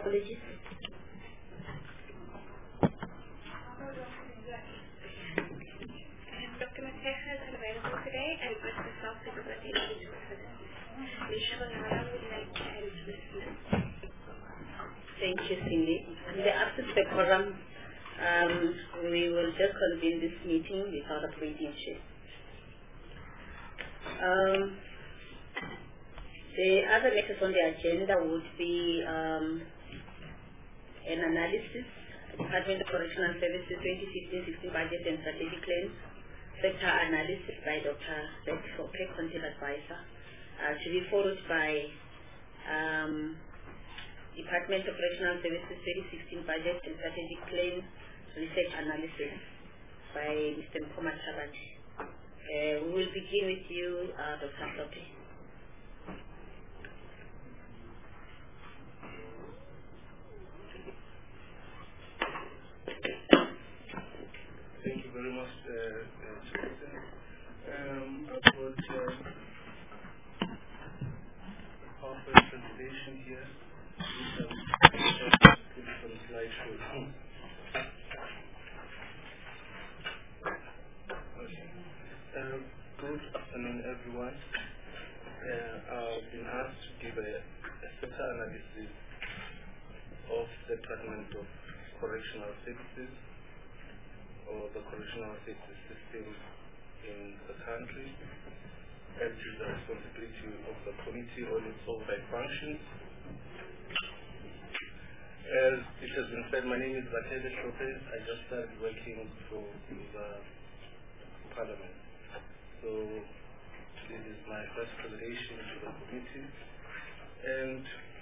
Apologies. Dr. Mateja is unavailable today, and with myself, we will be able to assist. Michelle Nara would like to end this list. Thank you, Cindy. In the absence of the quorum, we will just convene this meeting without a breathing shift. The other matters on the agenda would be an analysis, Department of Correctional Services 2015-16 budget and strategic plans, sector analysis by Dr. Sope, Content Advisor, to be followed by Department of Correctional Services 2016 budget and strategic plans, research analysis by Mr. Nkoma Chabati. We will begin with you, Dr. Sope. Thank you very much, Chairperson. I've got a PowerPoint presentation here. Put some slideshows. Good afternoon, everyone. I've been asked to give a sector analysis of the Department of Correctional Services, or the correctional services system in the country, and to the responsibility of the committee on its oversight functions. As it has been said, my name is Batele Lopez. I just started working for the Parliament. So this is my first presentation to the committee, and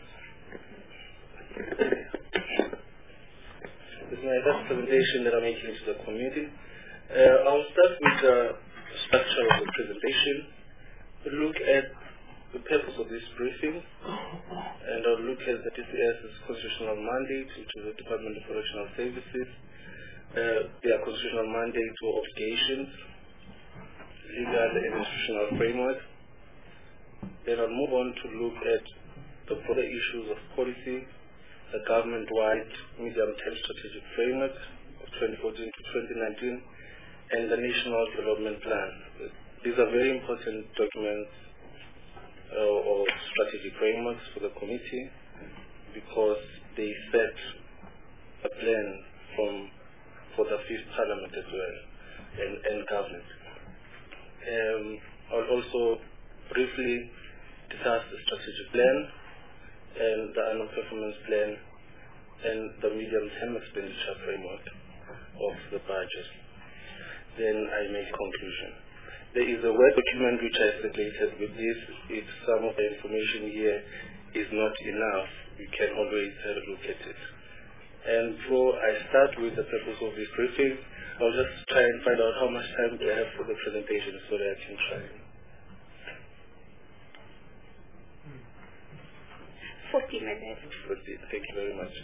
this is my first presentation that I'm making to the committee. I'll start with the structure of the presentation, look at the purpose of this briefing, and I'll look at the DCS's constitutional mandate, which is the Department of Correctional Services, their constitutional mandate or obligations, legal and institutional framework. Then I'll move on to look at the broader issues of policy, the government-wide medium-term strategic framework of 2014 to 2019, and the National Development Plan. These are very important documents or strategic frameworks for the committee because they set a plan for the fifth Parliament as well and government. I'll also briefly discuss the strategic plan and the annual performance plan and the medium-term expenditure framework of the budget. Then I make conclusion. There is a Word document which I circulated with this. If some of the information here is not enough, you can always have a look at it. And before I start with the purpose of this briefing, I'll just try and find out how much time do I have for the presentation so that I can try. 40 minutes. Thank you very much.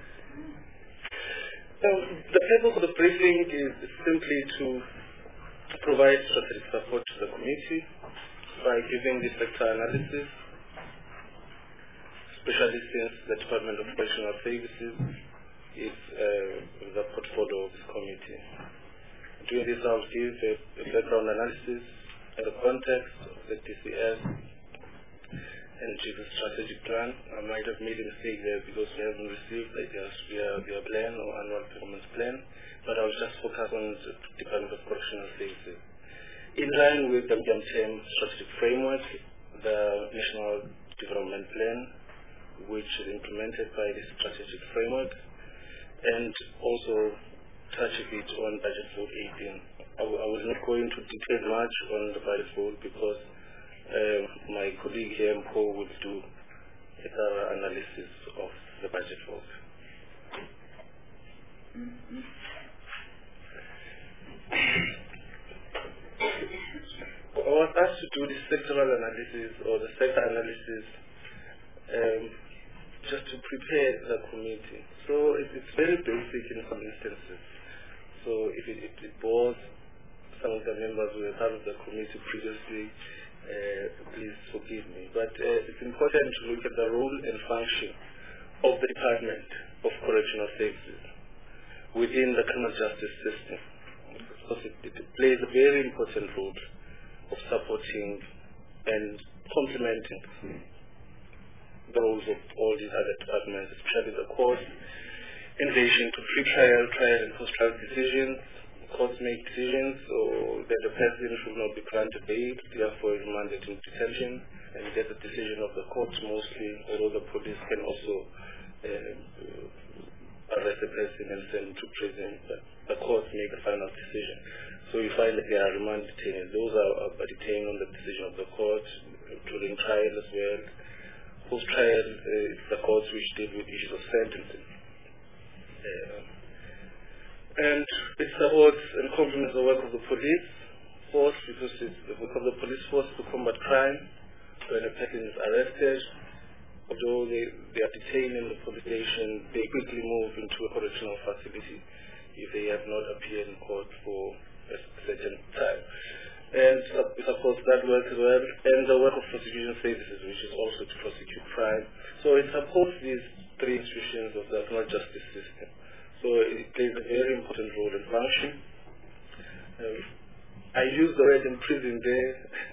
Now, the purpose of the briefing is simply to provide strategic support to the committee by giving the sector analysis, especially since the Department of Correctional Services is the portfolio of this committee. Doing this, I'll give a background analysis and the context of the DCS and the strategic plan. I might have made a mistake there because we haven't received their plan or annual performance plan, but I'll just focus on the Department of Correctional Services. In line with the medium-term strategic framework, the National Development Plan, which is implemented by the strategic framework, and also touch a bit on Budget Vote 18. I was not going to detail much on the Budget Vote because my colleague here, Mpo, will do a thorough analysis of the Budget Vote. I was asked to do the sectoral analysis or the sector analysis just to prepare the committee. So it's very basic in some instances. So if it bores some of the members who were part of the committee previously, please forgive me. But it's important to look at the role and function of the Department of Correctional Services within the criminal justice system. Because it plays a very important role of supporting and complementing the roles of all these other departments, especially the courts, in relation to pre-trial, trial, and post-trial decisions. Courts make decisions, so that the person should not be granted bail, therefore remanded in detention, and get the decision of the court mostly, although the police can also arrest the person and send him to prison, but the courts make a final decision. So you find that they are remand detained. Those are detained on the decision of the court during trial as well. Post-trial, the courts which deal with issues of sentencing. And it supports and complements the work of the police force, because it's the work of the police force to combat crime. When a person is arrested, although they are detained in the police station, they quickly move into a correctional facility if they have not appeared in court for a certain time. And it supports that work as well, and the work of prosecution services, which is also to prosecute crime. So it supports these three institutions of the criminal justice system. So it plays a very important role and function. I use the word imprison there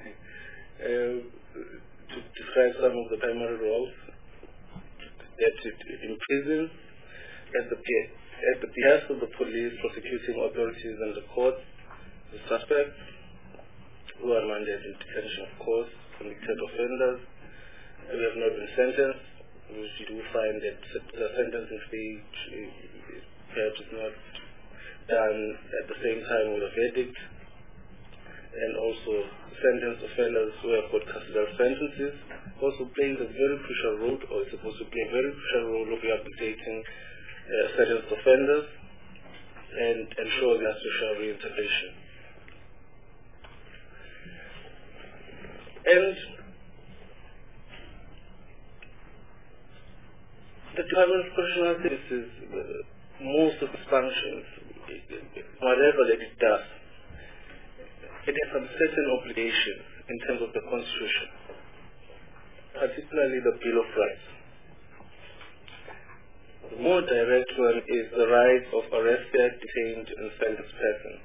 to describe some of the primary roles that it imprisons at the behest of the police, prosecuting authorities, and the courts, the suspects who are mandated in detention, of course, convicted offenders who have not been sentenced, which you do find that the sentencing stage perhaps is not done at the same time with a verdict, and also sentenced offenders who have got custodial sentences also plays a very crucial role, or is supposed to play a very crucial role of rehabilitating sentenced offenders and ensure their social reintegration. And the Department of Correctional Services, most of its functions, whatever that it does, it has some certain obligations in terms of the Constitution, particularly the Bill of Rights. The more direct one is the right of arrested, detained, and sentenced persons.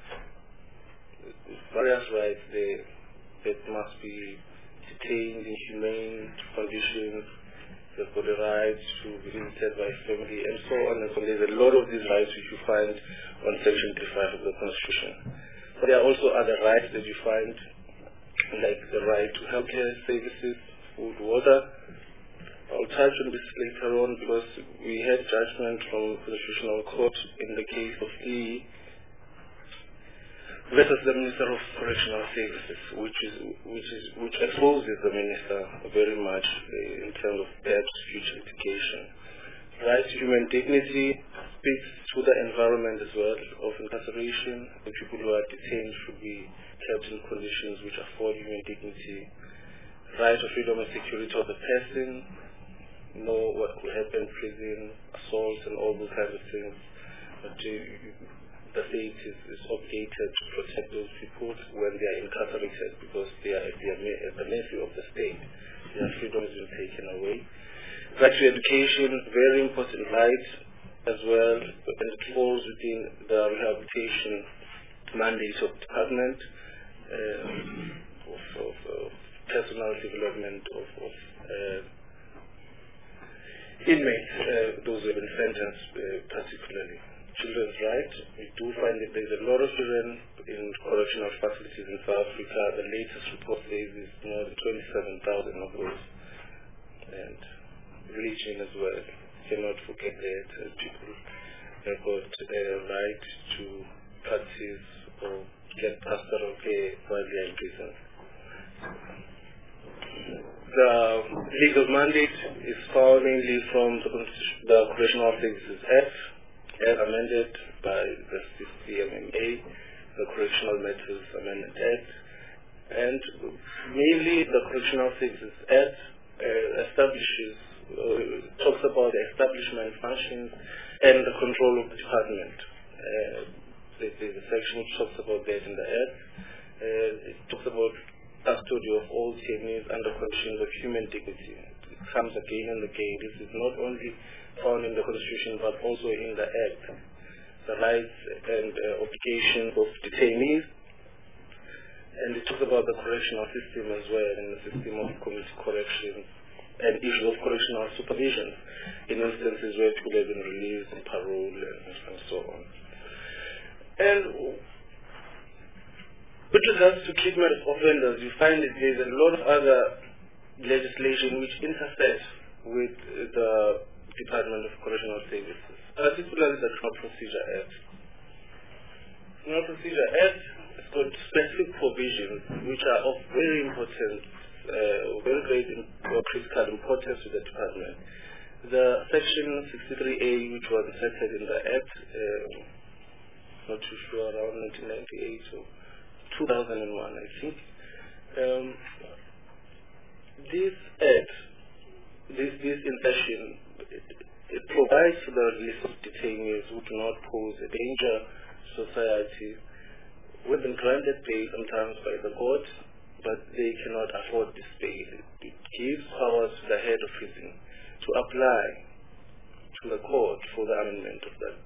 Various rights that must be detained in humane conditions. They've got the right to be visited by family, and so on and so on. There's a lot of these rights which you find on Section 35 of the Constitution. But there are also other rights that you find, like the right to healthcare services, food, water. I'll touch on this later on, because we had judgment from the Constitutional Court in the case of Lee versus the Minister of Correctional Services, which exposes the minister very much in terms of perhaps future litigation. Right to human dignity speaks to the environment as well of incarceration. The people who are detained should be kept in conditions which afford human dignity. Right of freedom and security of the person, know what could happen, prison, assault, and all those kinds of things. But the state is obligated to protect those people when they are incarcerated, because they are at the mercy of the state. Their freedom has been taken away. Right to education, very important right as well, and it falls within the rehabilitation mandate of the department of personal development of inmates, those who have been sentenced particularly. Children's rights, we do find that there's a lot of children in correctional facilities in South Africa. The latest report says it's more than 27,000 of those. And religion as well. Cannot forget that people have got a right to practice or get pastoral care while they are in prison. The legal mandate is found mainly from the Correctional Services Act, as amended by the CCMMA, the Correctional Matters Amendment Act, and mainly the Correctional Services Act talks about the establishment functions and the control of the department. There's a section which talks about that in the Act. It talks about custody of all detainees under conditions of human dignity. It comes again and again. This is not only found in the Constitution but also in the Act, the rights and obligations of detainees. And it talks about the correctional system as well, and the system of community corrections and issue of correctional supervision in instances where people have been released on parole and so on. And with regards to treatment of offenders, you find that there's a lot of other legislation which intersects with the Department of Correctional Services, particularly the Criminal Procedure Act. Criminal Procedure Act has got specific provisions which are of very important, very great critical importance to the department. The Section 63A, which was inserted in the Act, not too sure, around 1998 or 2001, I think. This Act, this insertion, it provides for the release of detainees who do not pose a danger to society, who have been granted bail sometimes by the court, but they cannot afford this bail. It gives powers to the head of prison to apply to the court for the amendment of that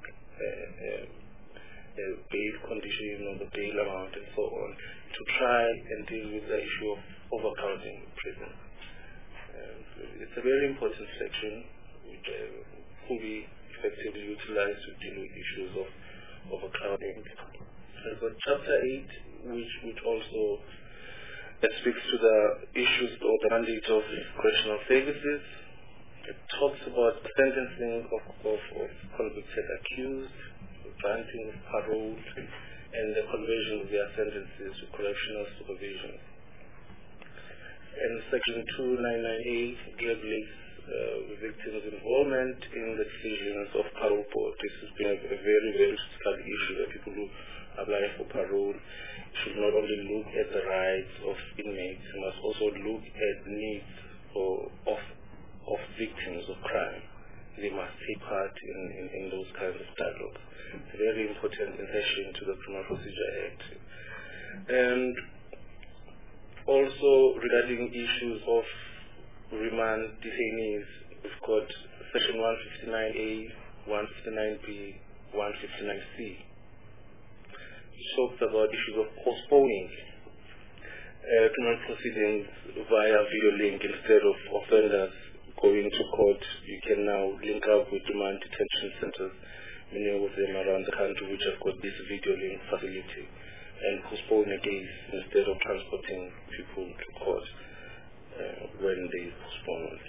bail condition or the bail amount and so on, to try and deal with the issue of overcrowding prison. It's a very important section which could be effectively utilized to deal with issues of overcrowding. There's got Chapter 8, which also speaks to the issues or the mandate of correctional services. It talks about sentencing of convicted accused, granting of parole, and the conversion of their sentences to correctional supervision. And Section 299A regulates victims' involvement in the decisions of parole board. This has been a very, very critical issue that people who apply for parole should not only look at the rights of inmates, must also look at the needs of victims of crime. They must take part in those kinds of dialogues. It's a very important insertion to the Criminal Procedure Act. And also regarding issues of remand detainees, we've got Section 159A, 159B, 159C, which talks about issues of postponing criminal proceedings via video link instead of offenders going to court. You can now link up with remand detention centers, many of them around the country, which have got this video link facility, and postpone a case instead of transporting people to court when there is postponement.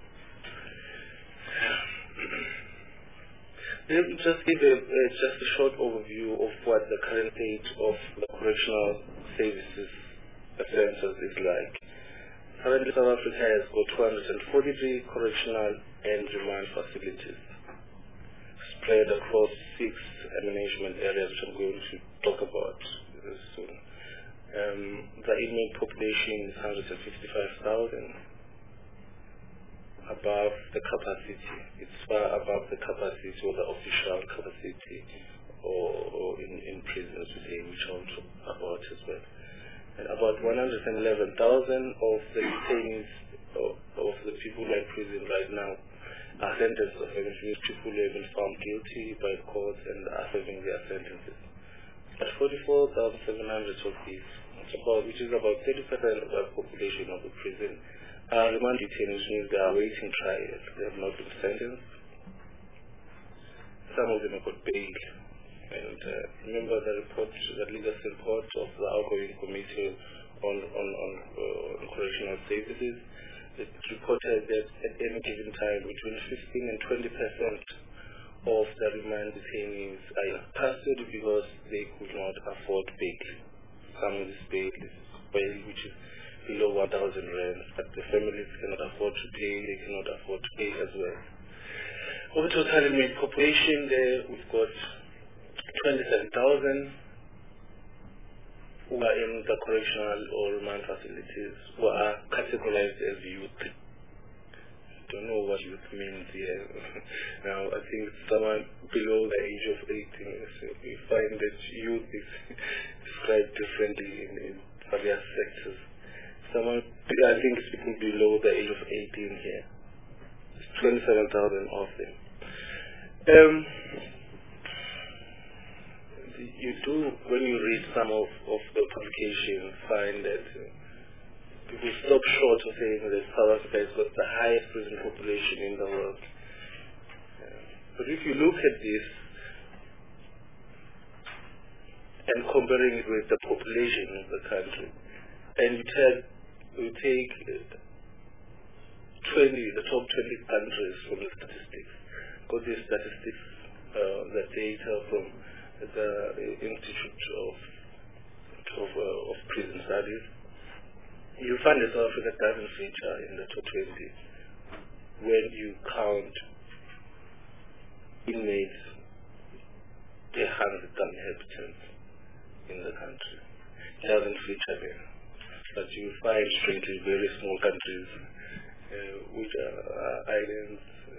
Let me just give just a short overview of what the current state of the correctional services centers is like. Currently, South Africa has got 243 correctional and remand facilities spread across 6 management areas, which I'm going to talk about soon. The inmate population is 155,000, above the capacity. It's far above the capacity or the official capacity or in prisons today, which I'll talk about as well. And about 111,000 of the detainees of the people in prison right now are sentenced of having people who have been found guilty by courts and are serving their sentences. But 44,700 of these, which is about 30% of the population of the prison, are remand detainees, which means they are awaiting trial. They have not been sentenced. Some of them have got bail. And remember the report, the legal report of the outgoing committee on correctional services. It reported that at any given time, between 15 and 20% of the remand detainees are in custody because they could not afford bail. Some of this bail is bail which is below 1,000 rand, but the families cannot afford to pay, they cannot afford to pay as well. Of the total inmate population there, we've got 27,000 who are in the correctional or remand facilities who are categorized as youth. I don't know what youth means here. Now, I think someone below the age of 18, we find that youth is described differently in various sectors. I think it's people below the age of 18 here. 27,000 of them. You do, when you read some of the publications, find that people stop short of saying that South Africa has got the highest prison population in the world. But if you look at this and comparing it with the population of the country, and you take the top 20 countries from the statistics, got these statistics, the data from the Institute of Prison Studies, you find that South Africa doesn't feature in the top 20 when you count inmates per 100 inhabitants in the country. It doesn't feature there. But you find strangely very small countries which are islands.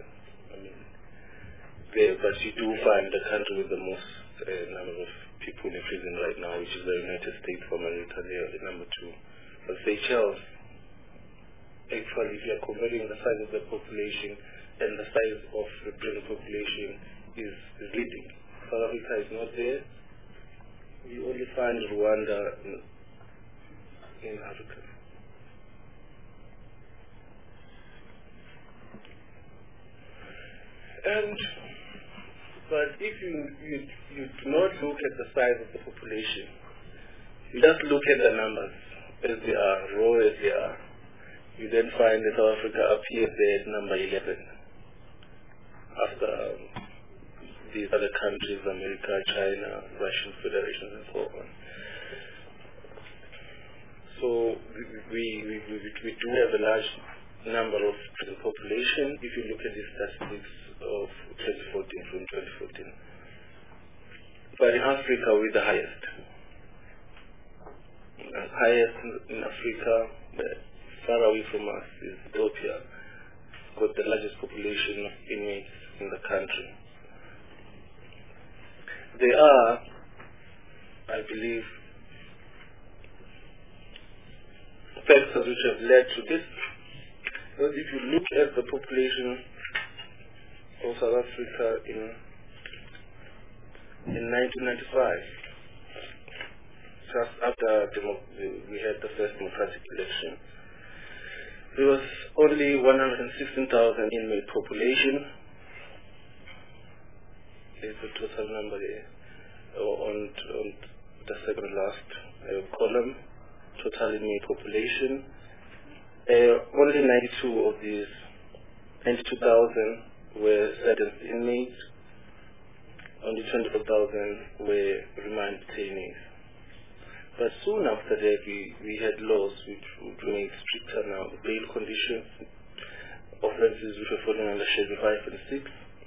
There, but you do find the country with the most number of people in prison right now, which is the United States of America. They are the number 2. But Seychelles, actually, if you are comparing the size of the population and the size of the prison population, is leading. South Africa is not there. You only find Rwanda in Africa. But if you do not look at the size of the population, you just look at the numbers as they are, raw as they are, you then find that South Africa appears there at number 11 after these other countries, America, China, Russian Federation, and so on. So we do have a large number of prison population if you look at the statistics of 2014 from 2014. But in Africa, we're the highest. Highest in Africa, far away from us, is Ethiopia. Got the largest population of inmates in the country. There are, I believe, factors which have led to this. Because if you look at the population of South Africa in 1995, just after we had the first democratic election, there was only 116,000 inmate population. There's the total number there on the second last column, total inmate population. Only 92 of these, 92,000 were sentenced inmates. Only 24,000 were remand detainees. But soon after that, we had laws which would make stricter now bail conditions, offences which were falling under Schedule 5 and 6.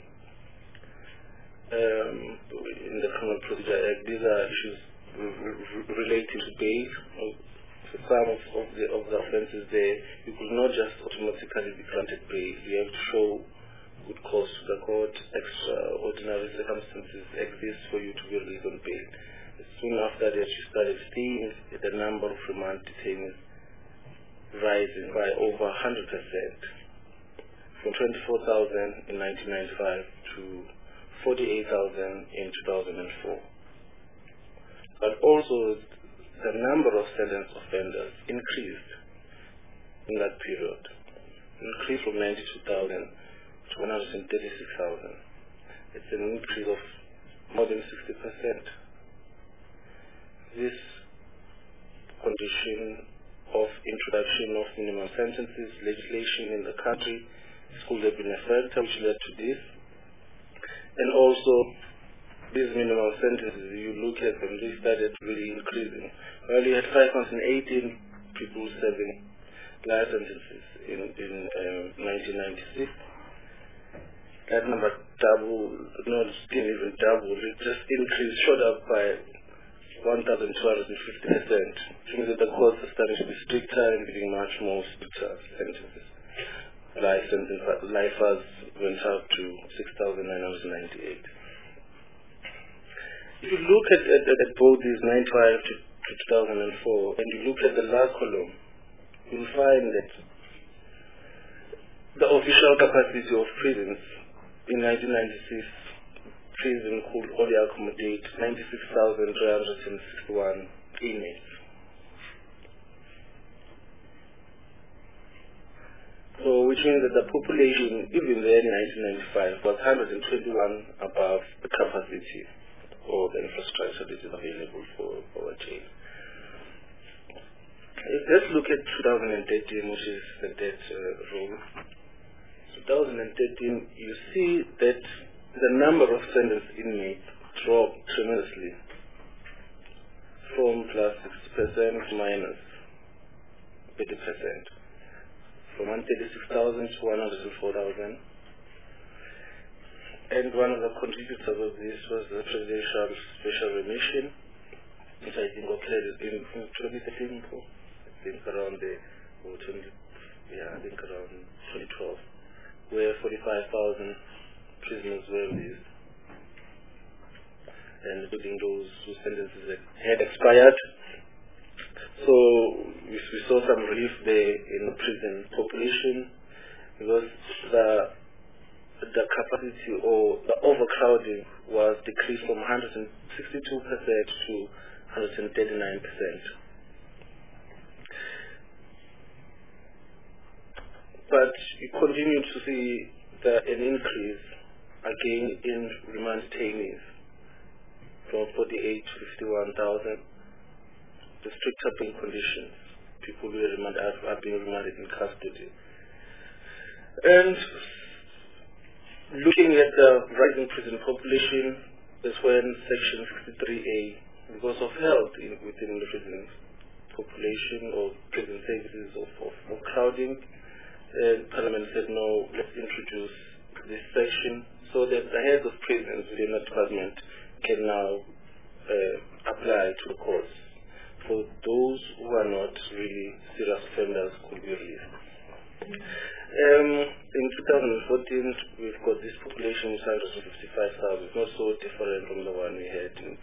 In the Criminal Procedure Act, these are issues relating to bail. For some of the offences there, you could not just automatically be granted bail. You have to show good cause to the court, extraordinary circumstances exist for you to be released on bail. Soon after that, you started seeing the number of remand detainees rising by over 100%, from 24,000 in 1995 to 48,000 in 2004. But also, the number of sentenced offenders increased in that period, increased from 92,000 to 136,000. It's an increase of more than 60%. This condition of introduction of minimum sentences legislation in the country could have been a factor which led to this. And also, these minimum sentences, you look at them, they started really increasing. Well, you had 518 people serving life sentences in 1996. That number doubled, not didn't even double, it just increased, shot up by 1,250%, which means that the courts are starting to be stricter and giving much more stricter sentences. Lifers went up to 6,998. If you look at both these 95 to 2004, and you look at the last column, you'll find that the official capacity of prisons in 1996, prison could only accommodate 96,361 inmates. So, which means that the population, even then in 1995, was 121 above the capacity or the infrastructure that is available for our jail. Let's look at 2013, which is the death roll. 2013, you see that the number of sentenced inmates dropped tremendously from plus 60% to minus 30%. From 136,000 to 104,000. And one of the contributors of this was the Presidential Special Remission, which I think occurred in 2013, I think around the, or 20, yeah, I think around 2012, where 45,000 prisoners were released, and including those whose sentences had expired. So we saw some relief there in the prison population because the capacity or the overcrowding was decreased from 162% to 139%. But you continue to see an increase again in remand detainees from 48 to 51,000. The stricter bail conditions, people who are being remanded in custody. And looking at the rising prison population, that's when Section 63A, because of health within the prison population or prison services of crowding, Parliament said no, let's introduce this section so that the heads of prisons within the department can now apply to the courts. For those who are not really serious offenders could be released. In 2014, we've got this population of 155,000. It's not so different from the one we had in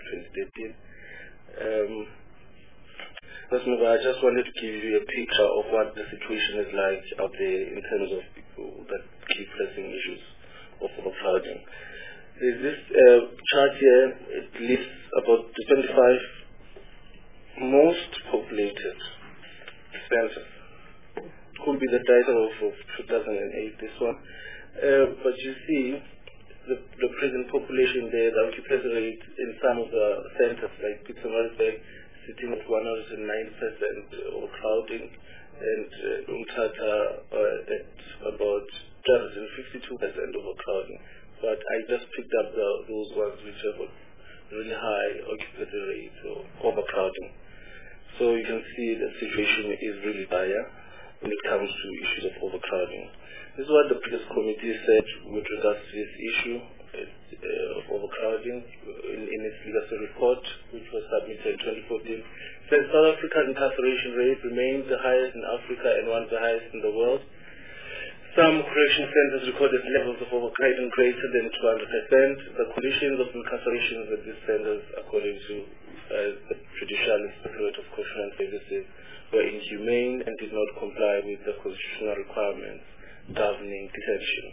2013. I just wanted to give you a picture of what the situation is like out there in terms of people that keep pressing issues of overcrowding. There's this chart here. It lists about the 25 most populated centers. Could be the data of 2008, this one. But you see the prison population there, the occupancy rate in some of the centers like Pietermaritzburg sitting at 109% overcrowding, and Umtata at about 252% overcrowding. But I just picked up those ones which have a really high occupancy rate or overcrowding. So you can see the situation is really dire when it comes to issues of overcrowding. This is what the previous committee said with regards to this issue of overcrowding in its legacy report, which was submitted in 2014. It says South Africa's incarceration rate remains the highest in Africa and one of the highest in the world. Some correction centers recorded levels of overcrowding greater than 200%. The conditions of incarceration at these centers, according to the Judicial Inspectorate of Correctional Services, were inhumane and did not comply with the constitutional requirements governing detention.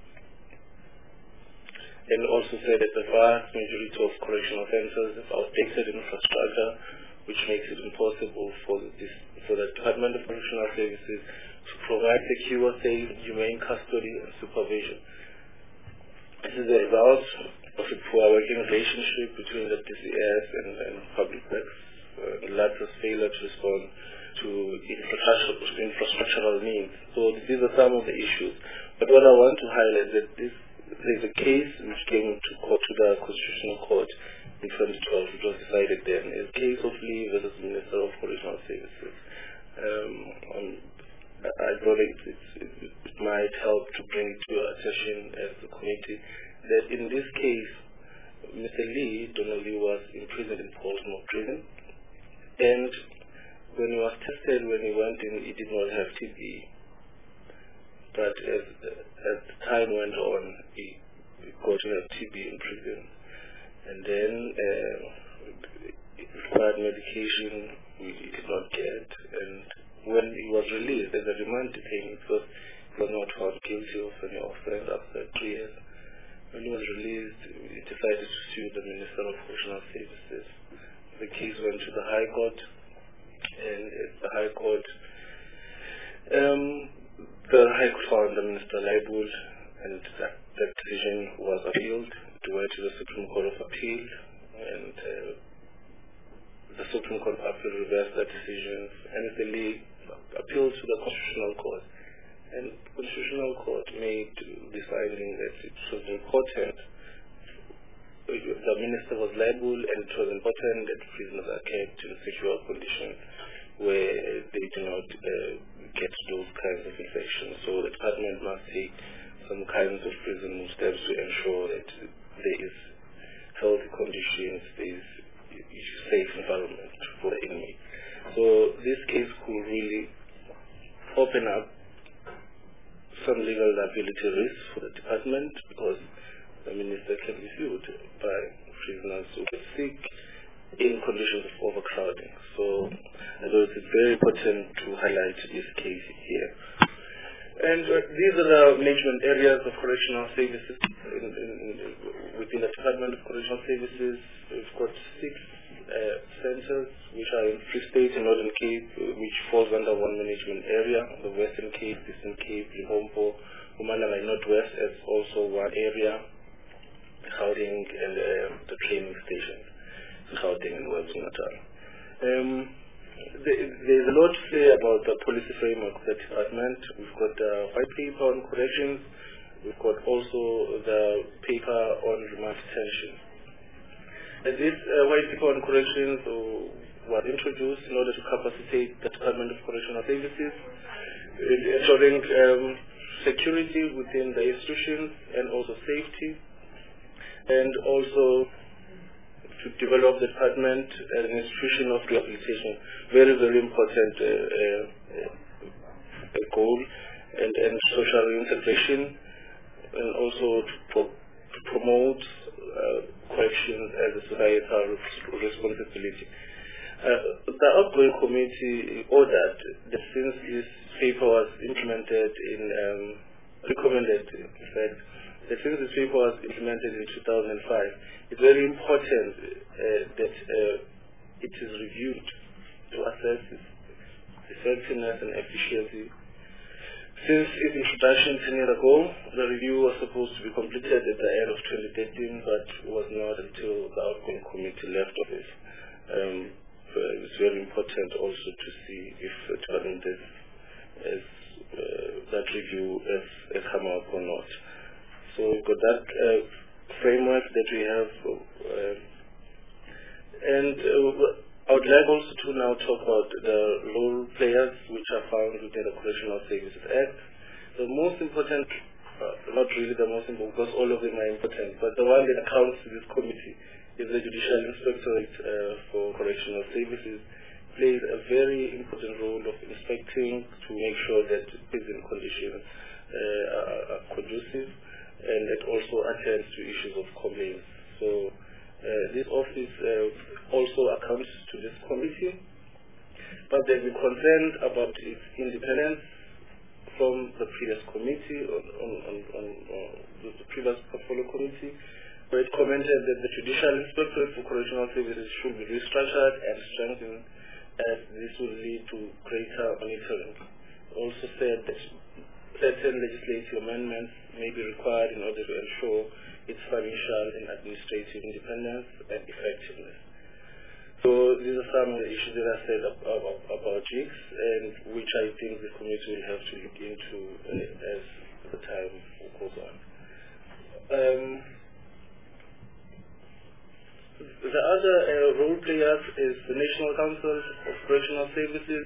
And also said that the vast majority of correctional centers have outdated infrastructure, which makes it impossible for the Department of Correctional Services to provide secure, safe, humane custody and supervision. This is a result of a poor working relationship between the DCS and public works, the latter's failure to respond to infrastructural needs. So these are some of the issues. But what I want to highlight is that there's a case which came to the Constitutional Court in 2012, which was decided then. It's a case of Lee versus Minister of Correctional Services. I thought it might help to bring it to your attention as a committee that in this case, Mr. Lee, Donald Lee, was imprisoned in Portsmouth prison, and when he was tested, when he went in, he did not have TB. But as time went on, he got to have TB in prison, and then required medication he did not get, and when he was released as a remand detainee, because was not found guilty of any offense after 3 years. When he was released, he decided to sue the Minister of Correctional Services. The case went to the High Court, and at the High Court, found the Minister liable, and that decision was appealed. It went to the Supreme Court of Appeal, and the Supreme Court of Appeal reversed that decision, and the league appealed to the Constitutional Court. And the Constitutional Court made the finding that it was important, the minister was liable, and it was important that prisoners are kept in secure conditions where they do not get those kinds of infections. So the department must take some kinds of prison steps to ensure that there is healthy conditions, there is a safe environment for the inmates. So this case could really open up some legal liability risks for the department, because the minister can be sued by prisoners who get sick in conditions of overcrowding. So I thought it's very important to highlight this case here. And these are the management areas of correctional services within the Department of Correctional Services. We've got 6 centers which are in Free State and Northern Cape, which falls under one management area. The Western Cape, Eastern Cape, Limpopo, Mpumalanga Northwest as also one area, Gauteng, and the training stations, Gauteng and KwaZulu-Natal. There's a lot to say about the policy framework of the department. We've got the white paper on corrections. We've got also the paper on remand detention. And this white paper on corrections was introduced in order to capacitate the Department of Correctional Services, ensuring security within the institutions and also safety, and also to develop the department as an institution of rehabilitation. Very, very important goal, and social reintegration, and also to promote correction as a societal responsibility. The outgoing committee ordered that since this paper was implemented recommended, in fact, that since this paper was implemented in 2005, it's very important that it is reviewed to assess its effectiveness and efficiency. Since its introduction 10 years ago, the review was supposed to be completed at the end of 2013, but was not until the outgoing committee left office. It's very important also to see if the department has that review has come up or not. So we've got that framework that we have, and I would like also to now talk about the role players which are found within the Correctional Services Act. The most important, not really the most important because all of them are important, but the one that accounts to this committee is the Judicial Inspectorate for Correctional Services. Plays a very important role of inspecting to make sure that prison conditions are conducive, and it also attends to issues of complaints. So this office also accounts to this committee, but they've been concerned about its independence from the previous committee, on the previous portfolio committee, where it commented that the Judicial Inspectorate for Correctional Services should be restructured and strengthened, as this will lead to greater monitoring. Also said that certain legislative amendments may be required in order to ensure its financial and administrative independence and effectiveness. So these are some of the issues that I said about GICS, and which I think the committee will have to look into as the time goes on. The other role players is the National Council of Correctional Services,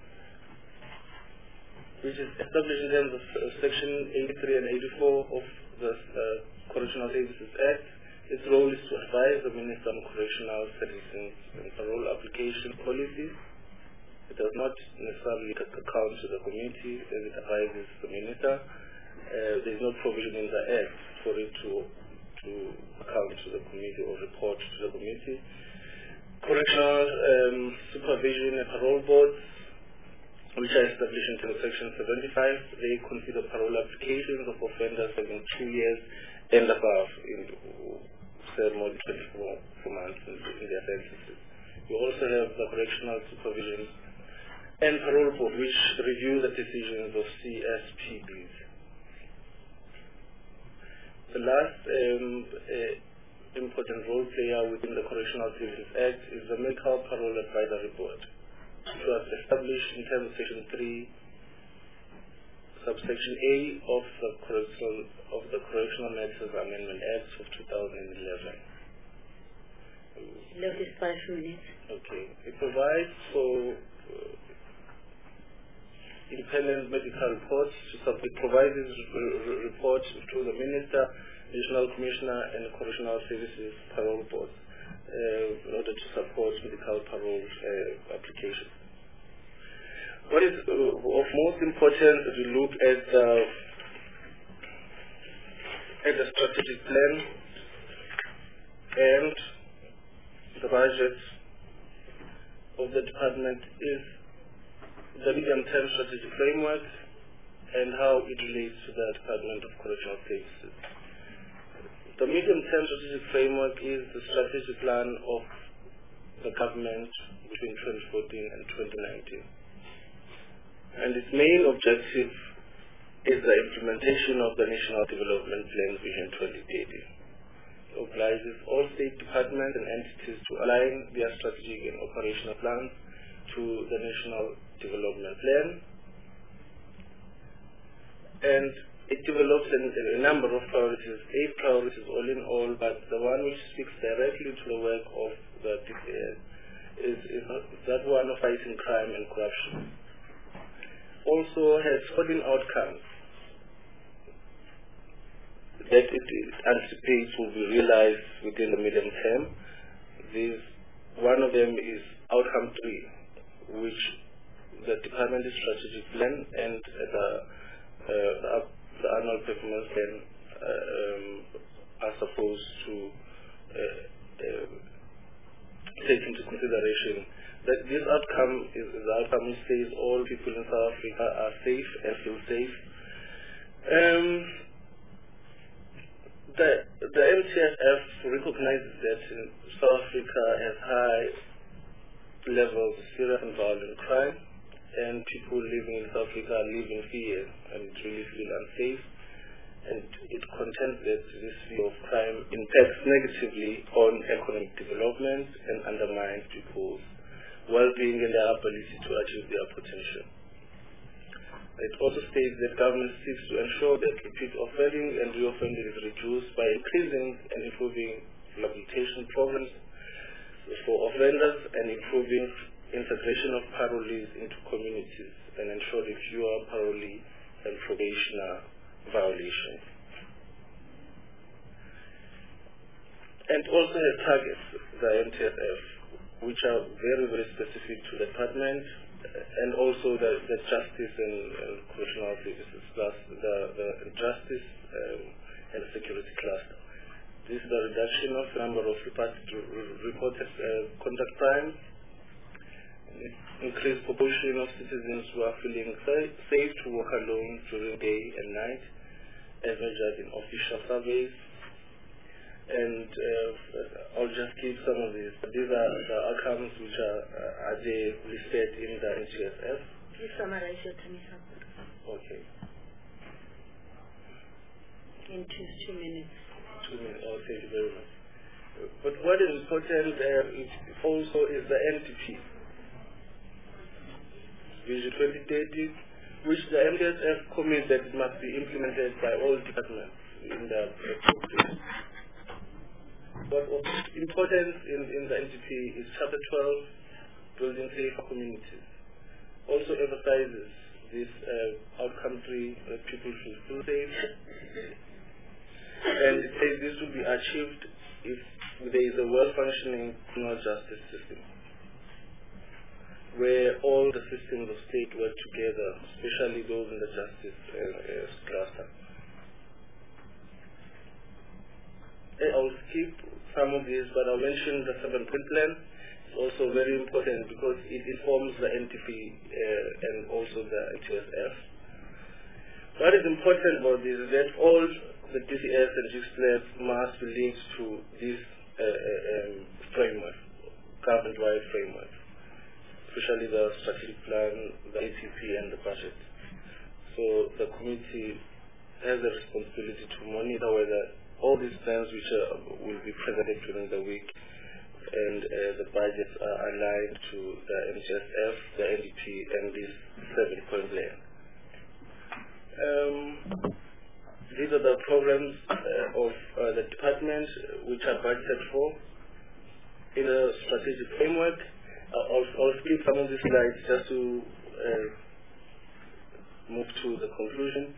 which is established in terms of Section 83 and 84 of the Correctional Services Act. Its role is to advise the Minister on correctional sentencing and parole application policies. It does not necessarily account to the committee as it advises the Minister. There is no provision in the Act for it to account to the committee or report to the committee. Correctional supervision and parole boards which are established in Section 75. They consider parole applications of offenders having 2 years and above in more than 24 months in their sentences. We also have the correctional supervision and parole board, which review the decisions of CSPBs. The last important role player within the Correctional Services Act is the Medical Parole Advisory Board, which was established in terms of Section 3, subsection A of the Correctional Matters Amendment Act of 2011. Left is 5 minutes. Okay. It provides for independent medical reports. It provides reports to the Minister, National Commissioner, and the Correctional Services Parole Board in order to support medical parole applications. What is of most importance is we look at the strategic plan and the budget of the department is the medium-term strategic framework and how it relates to the Department of Correctional Services. The medium-term strategic framework is the strategic plan of the government between 2014 and 2019. And its main objective is the implementation of the National Development Plan Vision 2030. It obliges all state departments and entities to align their strategic and operational plans to the National Development Plan. And it develops a number of priorities, 8 priorities all in all, but the one which speaks directly to the work of the DCS is that one of fighting crime and corruption. Also has 14 outcomes that it anticipates will be realized within the medium term. One of them is outcome 3, which the department's strategic plan and the annual performance plan are supposed to take into consideration. That this outcome is the outcome which says all people in South Africa are safe and feel safe. The MTFF recognizes that South Africa has high levels of serious and violent crime, and people living in South Africa live in fear and really feel unsafe. And it contends that this view of crime impacts negatively on economic development and undermines people's well-being and their ability to achieve their potential. It also states that government seeks to ensure that repeat offending and reoffending is reduced by increasing and improving rehabilitation programs for offenders and improving integration of parolees into communities and ensuring fewer parolee and probationer violations. And also has targets, the MTFF, which are very, very specific to the department, and also the justice and correctional services, plus the justice and security cluster. This is the reduction of the number of reported conduct crimes, increased proportion of citizens who are feeling safe to walk alone during day and night, as measured in official surveys. And I'll just give some of these. These are the outcomes which are they listed in the NGSF. Please summarize your time. Okay. In 2 minutes. 2 minutes. Oh, thank you very much. But what is important also is the NTP, Vision 2030, which the NGSF commits that it must be implemented by all departments in the program. What of importance in the NTP is Chapter 12, Building Safer Communities. Also emphasizes this outcome 3, that people should feel safe. And it says this will be achieved if there is a well-functioning criminal justice system, where all the systems of state work together, especially those in the justice cluster. I'll skip some of these, but I'll mention the 7-point plan. also very important because it informs the NTP and also the HSF. What is important about this is that all the DCS and GSLAB must be linked to this framework, government-wide framework, especially the strategic plan, the ATP and the budget. So the committee has a responsibility to monitor whether all these plans which will be presented during the week and the budgets are aligned to the NGSF, the NDP, and this 7-point plan. These are the programs of the department which are budgeted for in a strategic framework. I'll skip some of these slides just to move to the conclusion.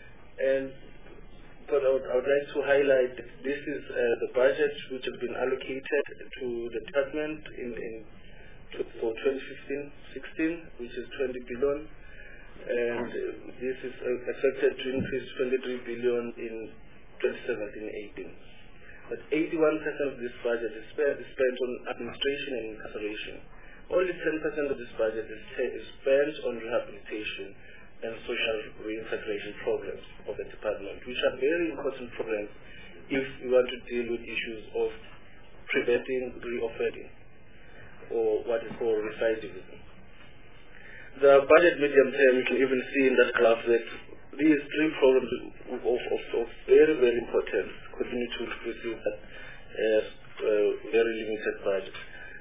But I would like to highlight this is the budget which has been allocated to the department for 2015-16, which is 20 billion, and this is expected to increase 23 billion in 2017-18. But 81% of this budget is spent on administration and incarceration. Only 10% of this budget is spent on rehabilitation and social reintegration programs of the department, which are very important programs if we want to deal with issues of preventing reoffending or what is called recidivism. The budget medium term, you can even see in that graph that these three programs of very, very importance continue to receive that very limited budget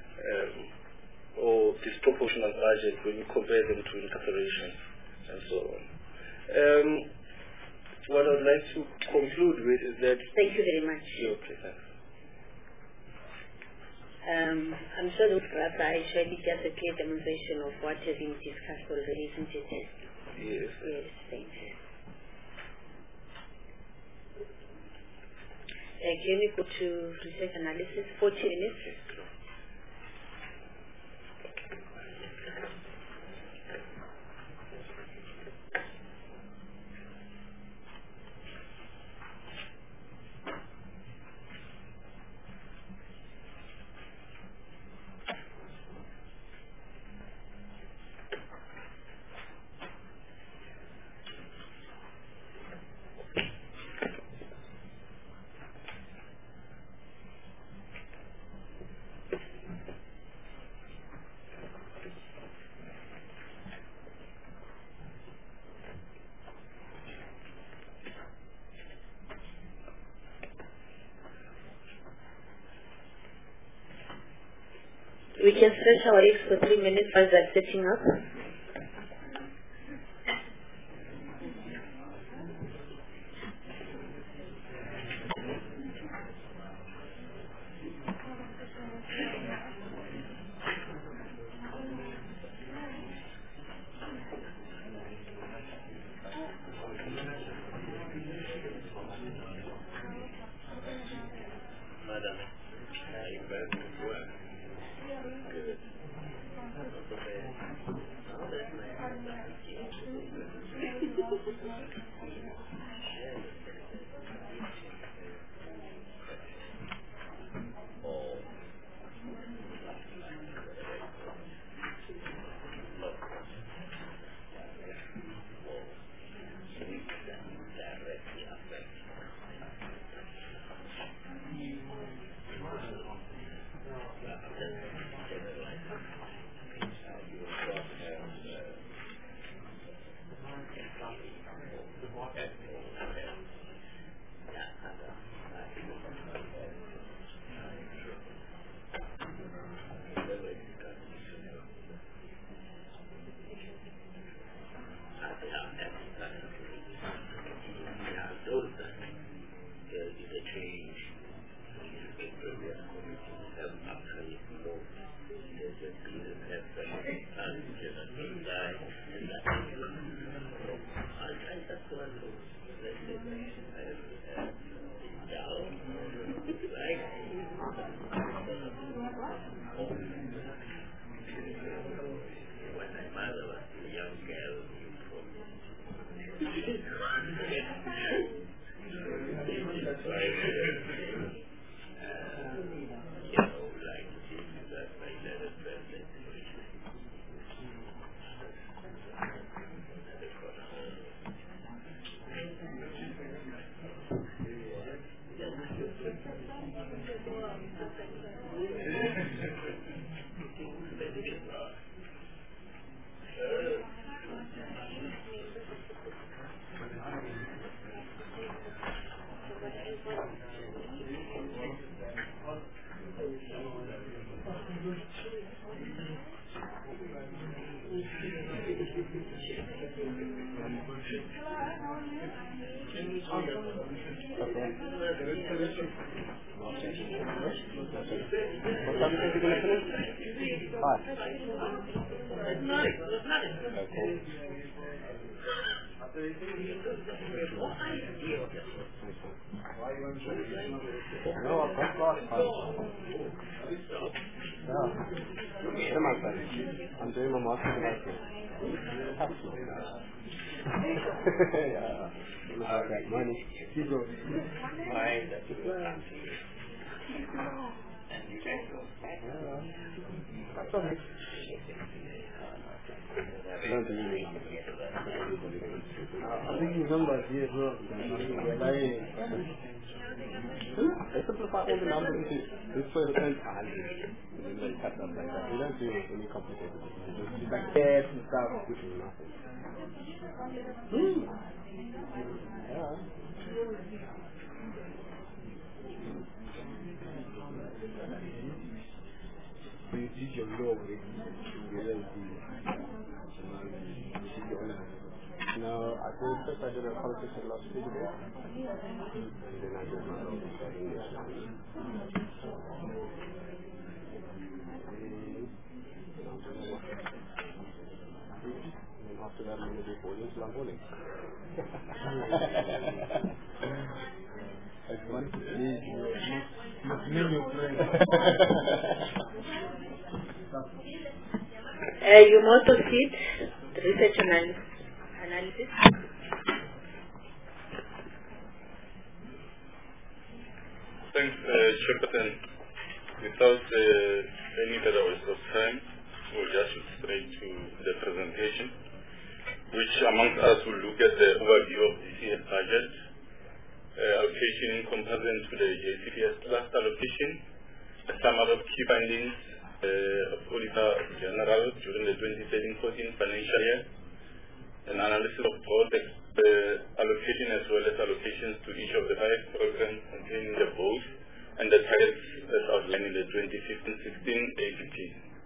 or disproportionate budget when you compare them to incarceration and so on. What I would like to conclude with is that... Thank you very much. Okay, thanks. I'm sure those graphs are actually just a clear demonstration of what has been discussed already, isn't it? Yes. Yes, thank you. Can we go to research analysis? 40 minutes. We can stretch our legs for 3 minutes as they're setting up. time do you think you're going to finish? 5. No, I've got last time. Yeah. I'm doing my master's in IT. Have to. Yeah. You have that money. You go. Right. That's the plan. That's all right. I think you remember here as well. I simplify all the numbers into this way the same time. And then they cut them like that. We don't do any complicated things. It's like tabs and stuff, which is nothing. Yeah. So you did your law with you No, I did a politician last week ago. And then I did my law with English. And after that, I'm going to do 4 years long bowling. That's funny. You must have seen the research analysis. Thanks, Chairperson. Without any further waste of time, we'll just go straight to the presentation, which amongst us will look at the overview of this year's budget, allocation in comparison to the JCPS last allocation, a summary of key findings of Auditor General during the 2013-14 financial year, an analysis of both allocation as well as allocations to each of the 5 programs containing the both and the targets as outlined in the 2015-16 APT.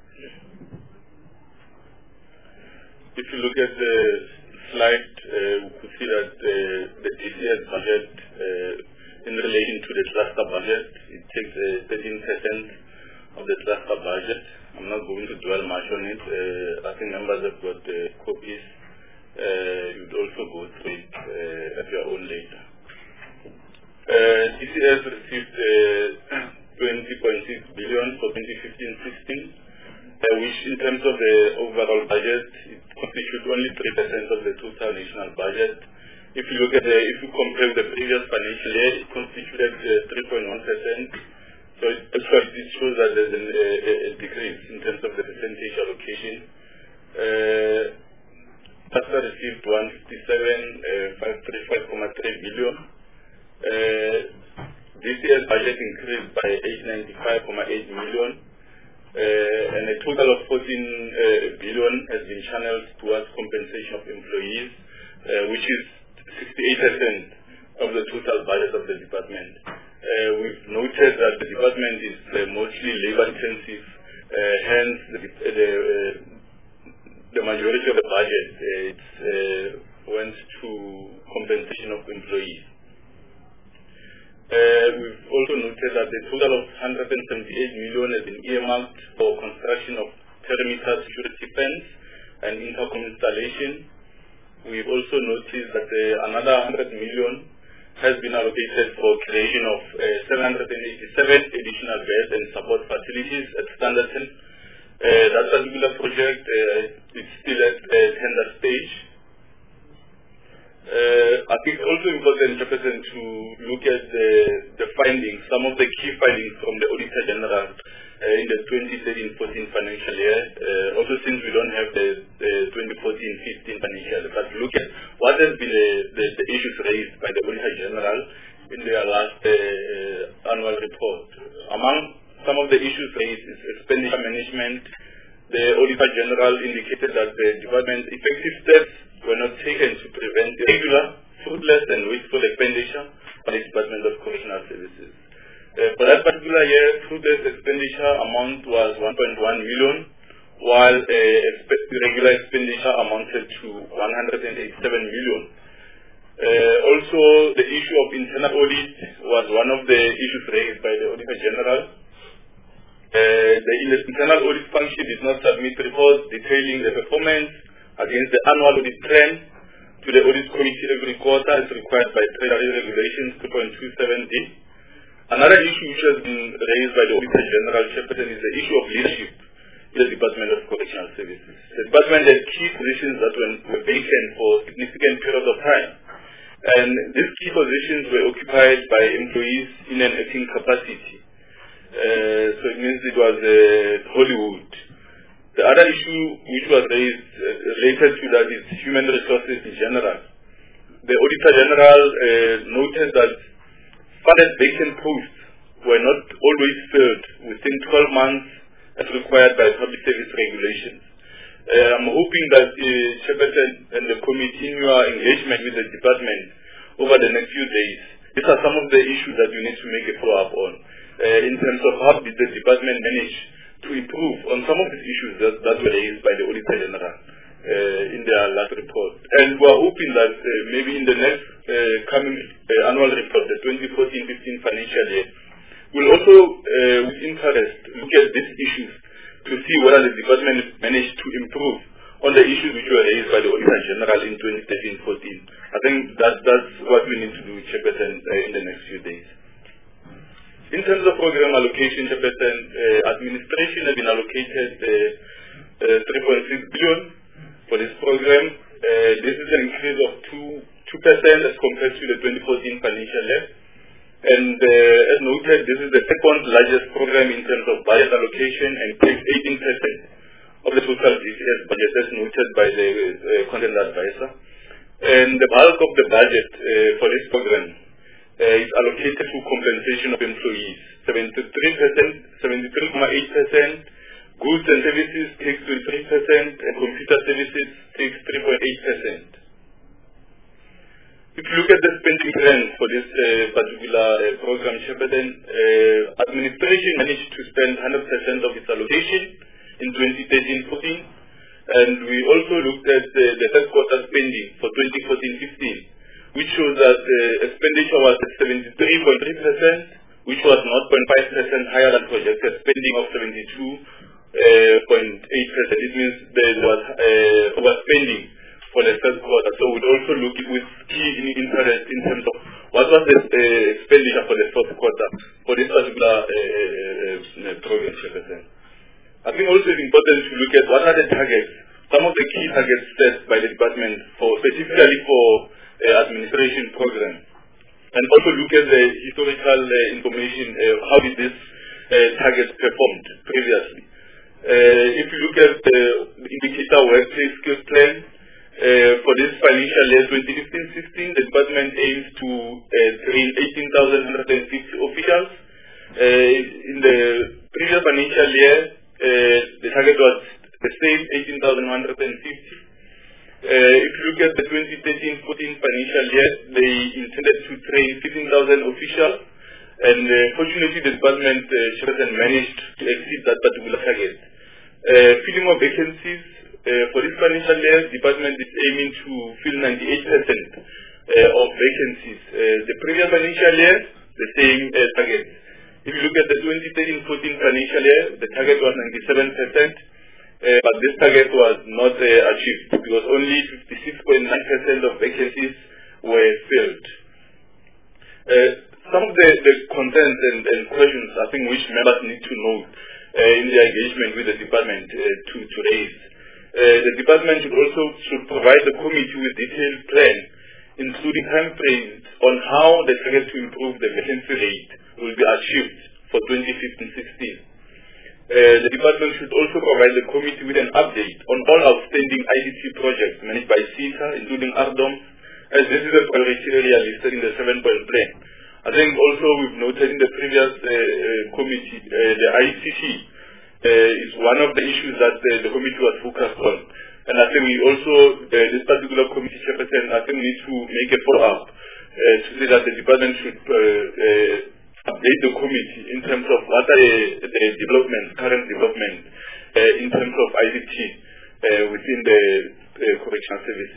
If you look at the slide, we could see that the DCS budget in relation to the cluster budget, it takes 13% of the cluster budget. I'm not going to dwell much on it. I think members have got copies. You'd also go through it at your own later. DCS received 20.6 billion for 2015-16, which in terms of the overall budget, it constitutes only 3% of the total national budget. If you look at if you compare with the previous financial year, it constituted 3.1%. So actually this shows that there's a decrease in terms of the percentage allocation. TASA received 157,535.3 billion. This year's budget increased by 895.8 million. And a total of 14 billion has been channeled towards compensation of employees, which is 68% of the total budget of the department. We've noted that the department is mostly labor intensive, hence the majority of the budget went to compensation of employees. We've also noted that the total of 178 million has been earmarked for construction of perimeter security fence and intercom installation. We've also noticed that another 100 million has been allocated for creation of 787 additional beds and support facilities at Standerton. That particular project is still at tender stage. I think it's also important, Chairperson, to look at the findings, some of the key findings from the Auditor General in the 2013-14 financial year. Also, since we don't have the 2014-15 financial year, but look at what has been the issues raised by the Auditor General in their last annual report. Among some of the issues raised is expenditure management. The Auditor General indicated that the department's effective steps were not taken to prevent irregular, fruitless, and wasteful expenditure by the Department of Correctional Services. For that particular year, fruitless expenditure amount was 1.1 million, while regular expenditure amounted to 187 million. Also, the issue of internal audit was one of the issues raised by the Auditor General. The internal audit function did not submit reports detailing the performance against the annual audit plan to the audit committee every quarter as required by Treasury Regulations 2.27D. Another issue which has been raised by the Auditor General, Chairperson, is the issue of leadership in the Department of Correctional Services. The department had key positions that were vacant for significant periods of time. And these key positions were occupied by employees in an acting capacity. So it means it was Hollywood. The other issue which was raised related to that is human resources in general. The Auditor General noted that funded vacant posts were not always filled within 12 months as required by public service regulations. I'm hoping that Chairperson and the committee, in your engagement with the department over the next few days, these are some of the issues that you need to make a follow-up on in terms of how did the department manage to improve on some of these issues that were raised by the Auditor General in their last report. And we are hoping that maybe in the next coming annual report, the 2014-15 financial year, we'll also, with interest, look at these issues to see whether the department managed to improve on the issues which were raised by the Auditor General in 2013-14. I think that's what we need to do, Chairperson, in the next few days. In terms of program allocation, Chairperson, administration has been allocated 3.6 billion for this program. This is an increase of 2% as compared to the 2014 financial year. And as noted, this is the second largest program in terms of budget allocation and takes 18% of the total DCS budget as noted by the content advisor. And the bulk of the budget for this program is allocated to compensation of employees, 73%, 73.8%, goods and services takes 23%, and computer services takes 3.8%. If you look at the spending trend for this particular program, Chairperson, administration managed to spend 100% of its allocation in 2013-14, and we also looked at the first quarter spending for 2014-15, which shows that expenditure was at 73.3%, which was 0.5% higher than projected spending of 72.8%. It means there was overspending for the first quarter. So we'd also look with key interest in terms of what was the expenditure for the first quarter for this particular program, Chairperson. I think also it's important to look at what are the targets, some of the key targets set by the department for specifically for administration program, and also look at the historical information, how did this targets performed previously. If you look at the indicator workplace skills plan, for this financial year 2015-16, the department aims to train 18,150 officials. In the previous financial year, the target was the same, 18,150. If you look at the 2013-14 financial year, they intended to train 15,000 officials, and fortunately the department managed to exceed that particular target. Filling of vacancies, for this financial year, the department is aiming to fill 98% of vacancies. The previous financial year, the same target. If you look at the 2013-14 financial year, the target was 97%. But this target was not achieved because only 56.9% of vacancies were filled. Some of the concerns and questions I think which members need to know in their engagement with the department to raise. The department should provide the committee with detailed plan, including time frames on how the target to improve the vacancy rate will be achieved for 2015-16. The department should also provide the committee with an update on all outstanding IDT projects managed by CETA, including ARDOM, as this is a priority area listed in the 7-point plan. I think also we've noted in the previous committee, the ICT is one of the issues that the committee was focused on. And I think we also, this particular committee chairperson, I think we need to make a follow-up to say that the department should update the committee in terms of what are the developments, current development in terms of IDT within the correctional services.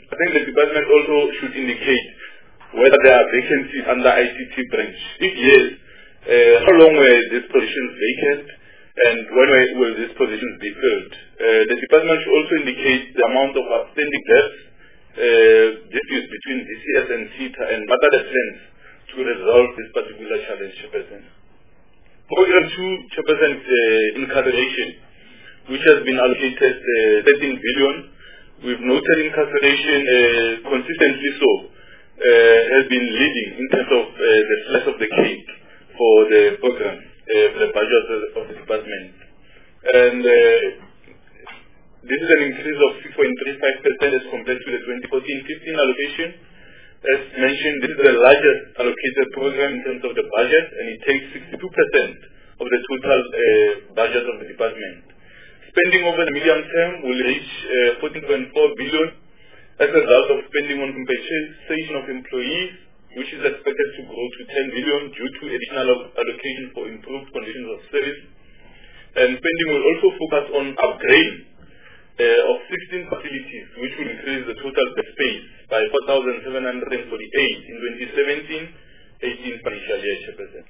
I think the department also should indicate whether there are vacancies under ICT branch. If yes, how long were these positions vacant, and when will these positions be filled? The department should also indicate the amount of outstanding debts, disputes between DCS and CETA, and what are the plans to resolve this particular challenge, Chairperson. Program 2, Chairperson, incarceration, which has been allocated 13 billion. We've noted incarceration consistently so has been leading in terms of the slice of the cake for the program, for the budget of the department. And this is an increase of 6.35% as compared to the 2014-15 allocation. As mentioned, this is the largest allocated program in terms of the budget, and it takes 62% of the total budget of the department. Spending over the medium term will reach 14.4 billion as a result of spending on compensation of employees, which is expected to grow to 10 billion due to additional allocation for improved conditions of service. And spending will also focus on upgrading of 16 facilities, which will increase the total bed space by 4,748 in 2017-18 financial year, Chairperson.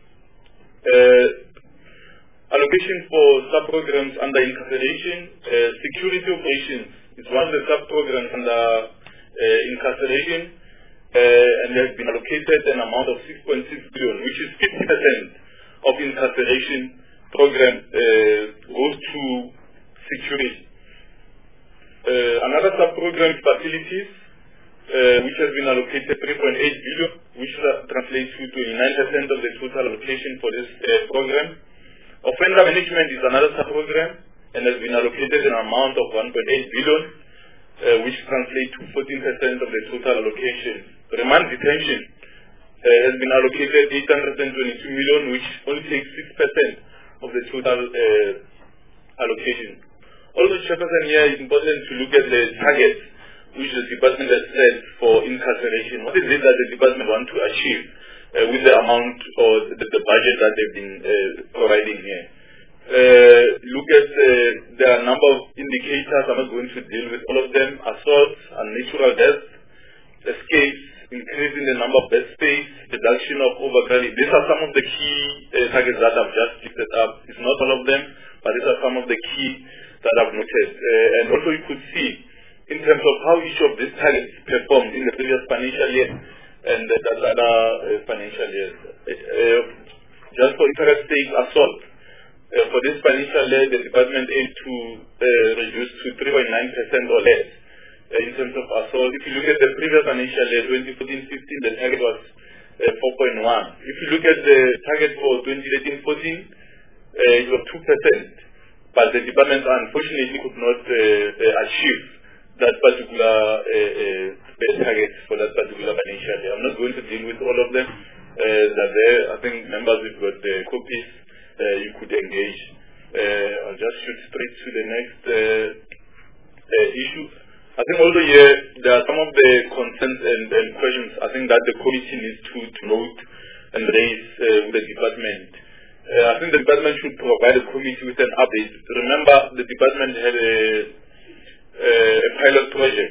Allocation for sub-programs under incarceration. Security operations is one of the sub-programs under incarceration, and has been allocated an amount of 6.6 billion, which is 50% of incarceration program goes to security. Another sub-program is facilities, which has been allocated 3.8 billion, which translates to 29% of the total allocation for this program. Offender management is another sub-program and has been allocated an amount of 1.8 billion, which translates to 14% of the total allocation. Remand detention has been allocated 822 million, which only takes 6% of the total allocation. Also, Chairperson, here it's important to look at the targets which the department has set for incarceration. What is it that the department want to achieve with the amount or the budget that they've been providing here? Look at there are a number of indicators. I'm not going to deal with all of them. Assaults, unnatural deaths, escapes, increasing the number of bed space, reduction of overcrowding. These are some of the key targets that I've just listed up. It's not all of them, but these are some of the key that I've noted. And also you could see in terms of how each of these targets performed in the previous financial year and the other financial years. Just for interest sake, assault. For this financial year, the department aimed to reduce to 3.9% or less in terms of assault. If you look at the previous financial year, 2014-15, the target was 4.1. If you look at the target for 2013-14, it was 2%. But the department unfortunately could not achieve that particular target for that particular financial year. I'm not going to deal with all of them. That there, I think members have got the copies. You could engage. I'll just shoot straight to the next issue. I think also here there are some of the concerns and questions I think that the committee needs to note and raise with the department. I think the department should provide the committee with an update. Remember, the department had a pilot project.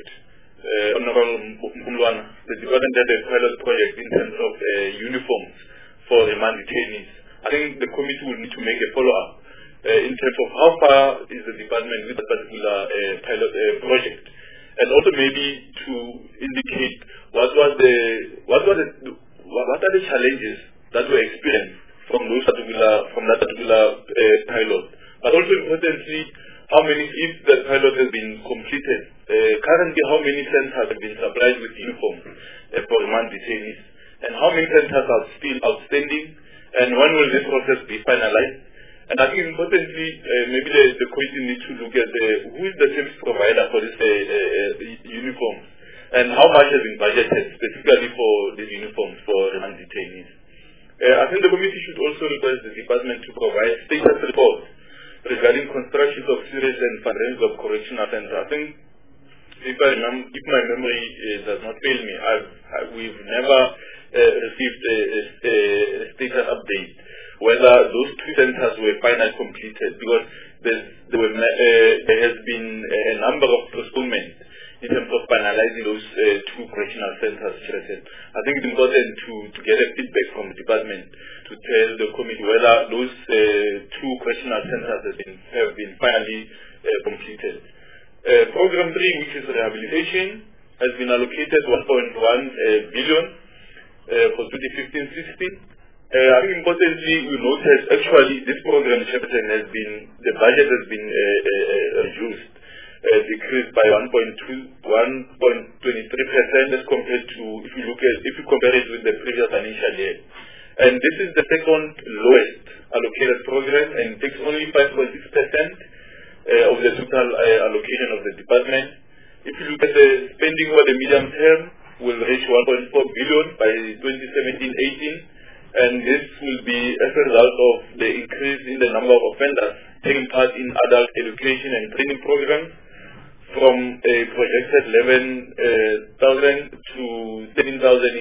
The department had a pilot project in terms of uniforms for remand detainees. I think the committee will need to make a follow-up in terms of how far is the department with that particular pilot project, and also maybe to indicate what are the challenges that were experienced from that particular pilot. But also importantly, how many, if the pilot has been completed, currently how many centers have been supplied with uniforms for remand detainees, and how many centers are still outstanding, and when will this process be finalized? And I think importantly, maybe the committee needs to look at who is the service provider for this uniform, and how much has been budgeted specifically for these uniforms for remand detainees. I think the committee should also request the department to provide status reports regarding constructions of serious and fundraising of correctional centers. I think, if my memory does not fail me, we've never received a status update whether those two centers were finally completed, because there has been a number of postponements in terms of finalizing those two correctional centers, Chairperson. I think it's important to get a feedback from the department to tell the committee whether those two correctional centers have been finally completed. Program 3, which is rehabilitation, has been allocated 1.1 billion for 2015-16. I think importantly, we noticed actually this program, Chairperson, the budget has been reduced, decreased by 1.23% as compared to, if you compare it with the previous financial year. And this is the second lowest allocated program and takes only 5.6% of the total allocation of the department. If you look at the spending over the medium term, will reach 1.4 billion by 2017-18. And this will be as a result of the increase in the number of offenders taking part in adult education and training programs from a projected 11,000 to 13,000 in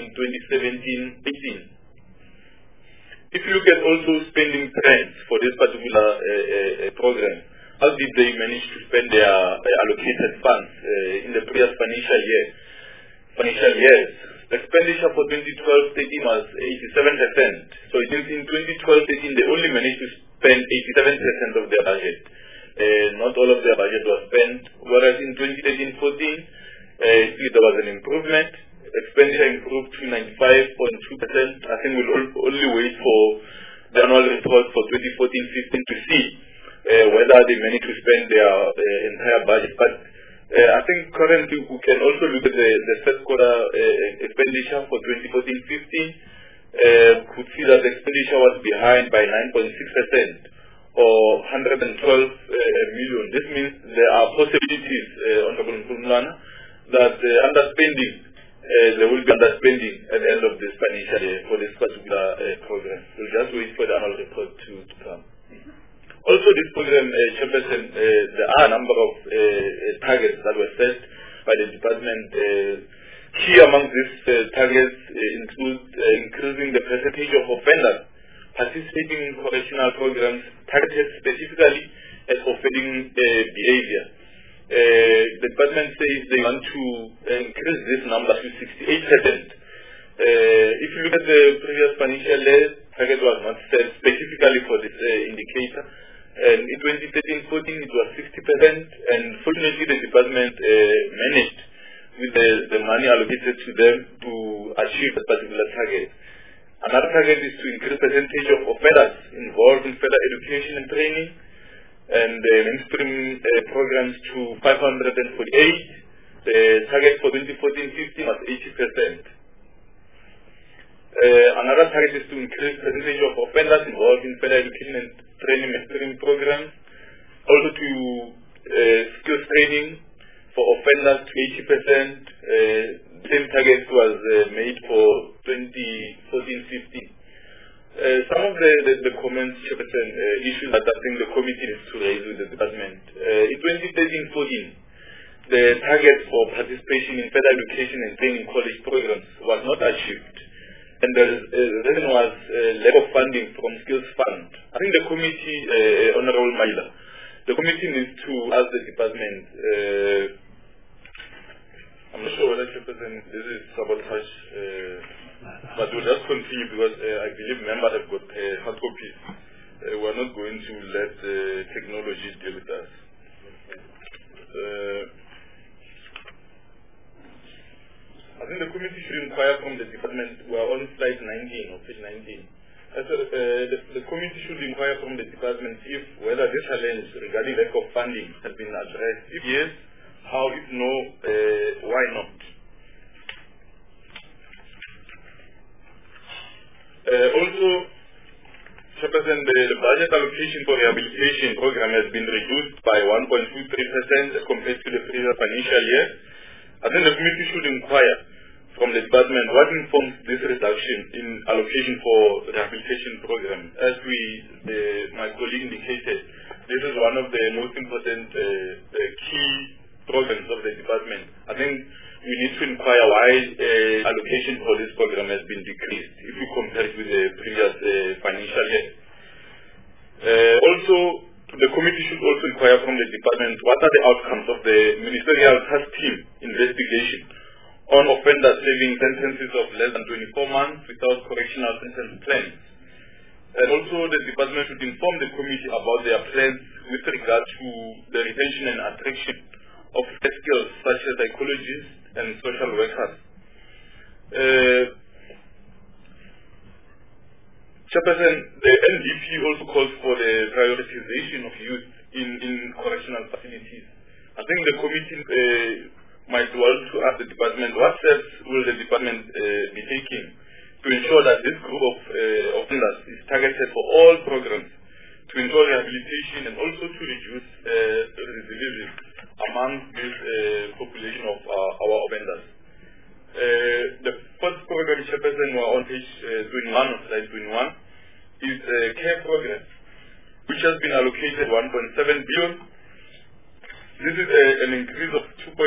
2017-18. If you look at also spending trends for this particular program, how did they manage to spend their allocated funds in the previous financial years? The expenditure for 2012-13 was 87%. So it means in 2012-13 they only managed to spend 87% of their budget. Not all of their budget was spent, whereas in 2013-14 there was an improvement. Expenditure improved to 95.2%. I think we'll only wait for the annual report for 2014-15 to see whether they managed to spend their entire budget. But I think currently we can also look at the first quarter expenditure for 2014-15. Could see that the expenditure was behind by 9.6% or 112 million. This means there are possibilities, Honorable Mfumlana, that there will be underspending at the end of this financial year for this particular program. We'll just wait for the annual report to come. Also, this program, Chairperson, there are a number of targets that were set by the department. Key among these targets include increasing the percentage of offenders participating in correctional programs targeted specifically at offending behavior. The department says they want to increase this number to 68%. If you look at the previous financial year, target was not set specifically for this indicator. And in 2013-14, it was 60%, and fortunately the department managed, with the money allocated to them, to achieve that particular target. Another target is to increase the percentage of offenders involved in further education and training, and mainstream programs to 548. The target for 2014-15 was 80%. Another target is to increase the percentage of offenders involved in further education and training mentoring programs. Also to skills training for offenders to 80%. Same target was made for 2014-15. Some of the comments, Chairperson, issues that I think the committee needs to raise with the department. In 2013-14, the target for participation in further education and training college programs was not achieved. And the reason was lack of funding from Skills Fund. I think the committee, Honorable Maila, the committee needs to ask the department, I'm not sure whether Chairperson, this is sabotage, but we'll just continue because I believe members have got hard copies. We're not going to let technology deal with us. I think the committee should inquire from the department. We are on slide 19 or page 19. The committee should inquire from the department whether this challenge regarding lack of funding has been addressed. If yes, how? If no, why not? Also, Chairperson, the budget allocation for rehabilitation program has been reduced by 1.23% as compared to the previous financial year. I think the committee should inquire from the department what informs this reduction in allocation for rehabilitation program. As my colleague indicated, this is one of the most important key programs of the department. I think we need to inquire why allocation for this program has been decreased if you compare it with the previous financial year. Also, the committee committee should also inquire from the department what are the outcomes of the ministerial task team investigation on offenders serving sentences of less than 24 months without correctional sentence plans. And also the department should inform the committee about their plans with regard to the retention and attraction of skills such as psychologists and social workers. Chairperson, the NDP also calls for the prioritization of youth in correctional facilities. I think the committee might want to ask the department what steps will the department be taking to ensure that this group of offenders is targeted for all programs to ensure rehabilitation and also to reduce recidivism among this population of our offenders. The first program, Chairperson, we are on page 21 of slide 21, is a care program, which has been allocated 1.7 billion. This is an increase of 2.89%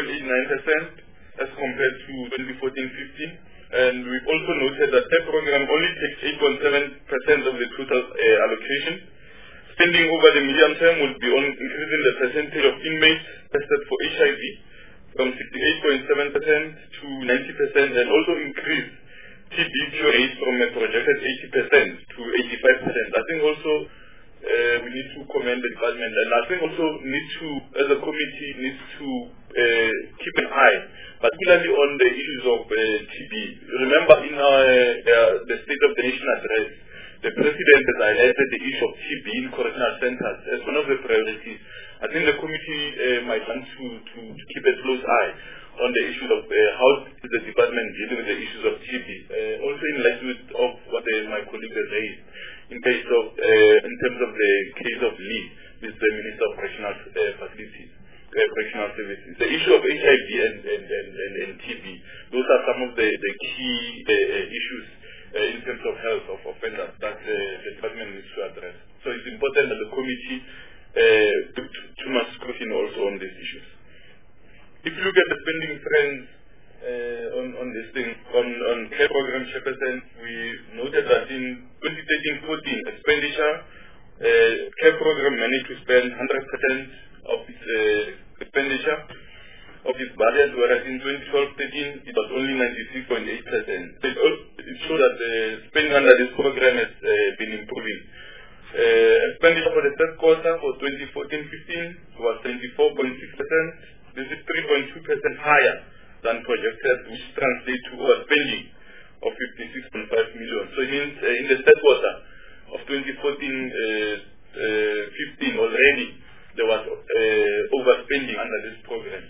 as compared to 2014-15. And we've also noted that that program only takes 8.7% of the total allocation. Spending over the medium term will be on increasing the percentage of inmates tested for HIV from 68.7% to 90%, and also increase TB cure rate from a projected 80% to 85%. I think also we need to commend the department, and I think also need to, as a committee, needs to keep an eye, particularly on the issues of TB. Remember, in the State of the Nation address, the President has highlighted the issue of TB in correctional centers as one of the priorities. I think the committee might want to keep a close eye on the issues of how is the department dealing with the issues of TB. Also in light of what my colleague has raised in terms of the case of Lee, with the Minister of Correctional Facilities, Correctional Services. The issue of HIV and TB, those are some of the key issues in terms of health of offenders that the department needs to address. So it's important that the committee put too much scrutiny also on these issues. If you look at the spending trends on this thing, on care program, Chairperson, we noted that in 2013-14 expenditure, care program managed to spend 100% of its expenditure of its budget, whereas in 2012-13 it was only 96.8%. It shows that the spending under this program has been improving. Expenditure for the third quarter for 2014-15 was 24.6%. This is 3.2% higher than projected, which translates to overspending of 56.5 million. So it means in the third quarter of 2014-15 already there was overspending under this program.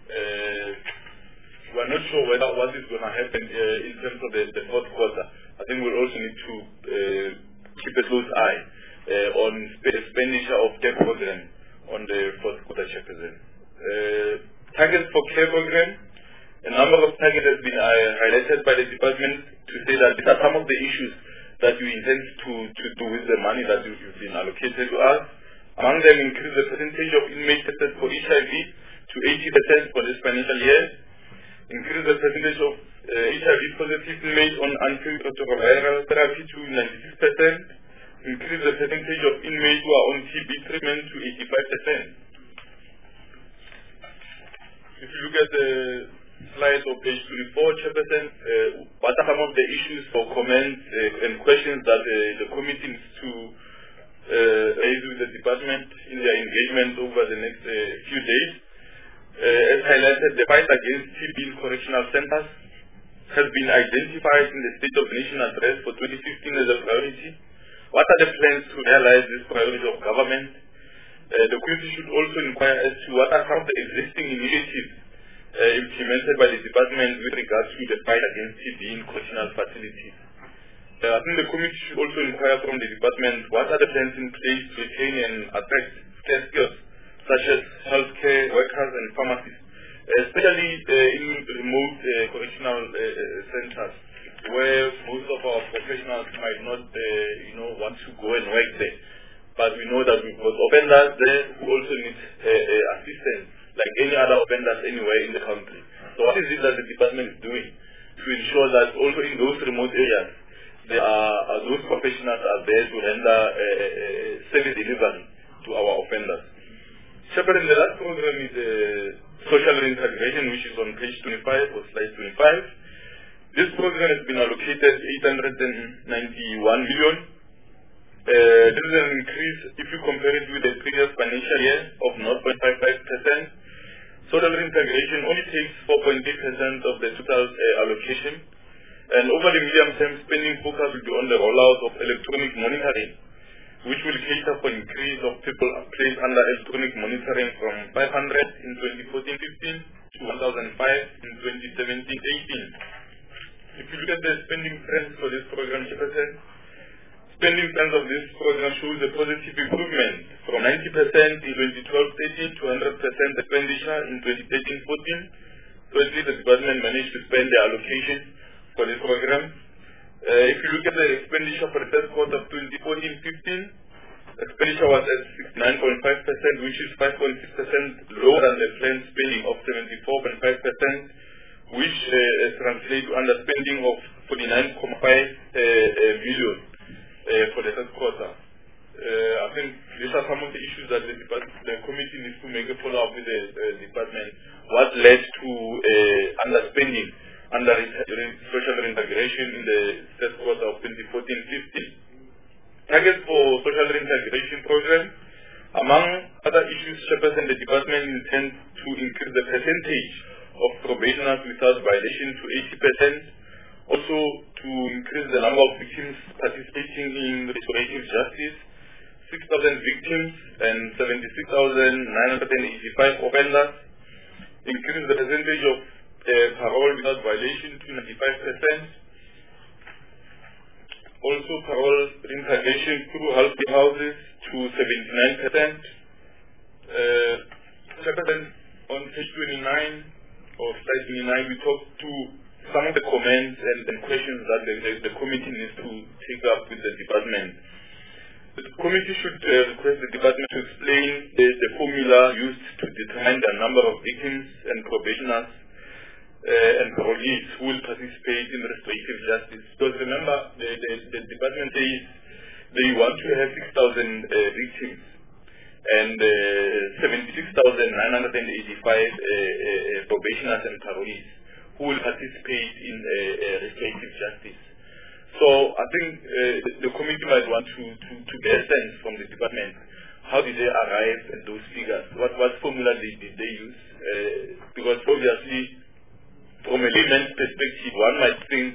We are not sure what is going to happen in terms of the fourth quarter. I think we'll also need to keep a close eye on the expenditure of care program on the fourth quarter, Chairperson. Targets for care program. A number of targets have been highlighted by the department to say that these are some of the issues that we intend to do with the money that you've been allocated to us. Among them, increase the percentage of inmates tested for HIV to 80% for this financial year. Increase the percentage of HIV positive inmates on antiretroviral therapy to 96%. Increase the percentage of inmates who are on TB treatment to 85%. If you look at the slide on page 24, Chairperson, what are some of the issues for comments and questions that the committee needs to raise with the department in their engagement over the next few days? As highlighted, the fight against TB in correctional centers has been identified in the State of the Nation address for 2015 as a priority. What are the plans to realize this priority of government? The committee should also inquire as to what are some of the existing initiatives implemented by the department with regards to the fight against TB in correctional facilities. I think the committee should also inquire from the department what are the plans in place to retain and attract care skills such as healthcare workers and pharmacists, especially in remote correctional centers where most of our professionals might not want to go and work there. But we know that we've got offenders there who also need assistance, like any other offenders anywhere in the country. So what is it that the department is doing to ensure that also in those remote areas, those professionals are there to render service delivery to our offenders. Chairperson, the last program is social reintegration, which is on page 25 or slide 25. This program has been allocated 891 million. This is an increase if you compare it with the previous financial year of 0.55%. Social reintegration only takes 4.8% of the total allocation. And over the medium term, spending focus will be on the rollout of electronic monitoring, which will cater for increase of people placed under electronic monitoring from 500 in 2014-15 to 1,005 in 2017-18. If you look at the spending trends for this program, spending trends of this program shows a positive improvement from 90% in 2012-13 to 100% expenditure in 2013-14. Firstly, the department managed to spend the allocation for this program. If you look at the expenditure for the third quarter of 2014-15, expenditure was at 69.5%, which is 5.6% lower than the planned spending of 74.5%, which translates to underspending of 49.5 million for the third quarter. I think these are some of the issues that the committee needs to make a follow-up with the department. What led to underspending under social reintegration in the third quarter of 2014-15. Targets for social reintegration program. Among other issues, Chairperson, the department intends to increase the percentage of probationers without violation to 80%. Also to increase the number of victims participating in restorative justice, 6,000 victims and 76,985 offenders. Increase the percentage of parole without violation to 95%. Also parole reintegration through halfway houses to 79%. Chairperson, on page 29 or slide 29, we talked to some of the comments and questions that the committee needs to take up with the department. The committee should request the department to explain the formula used to determine the number of victims and probationers and parolees who will participate in restorative justice. Because remember, the department says they want to have 6,000 victims and 76,985 probationers and parolees who will participate in restorative justice. So I think the committee might want to get a sense from the department. How did they arrive at those figures? What formula did they use? Because obviously, from a layman's perspective, one might think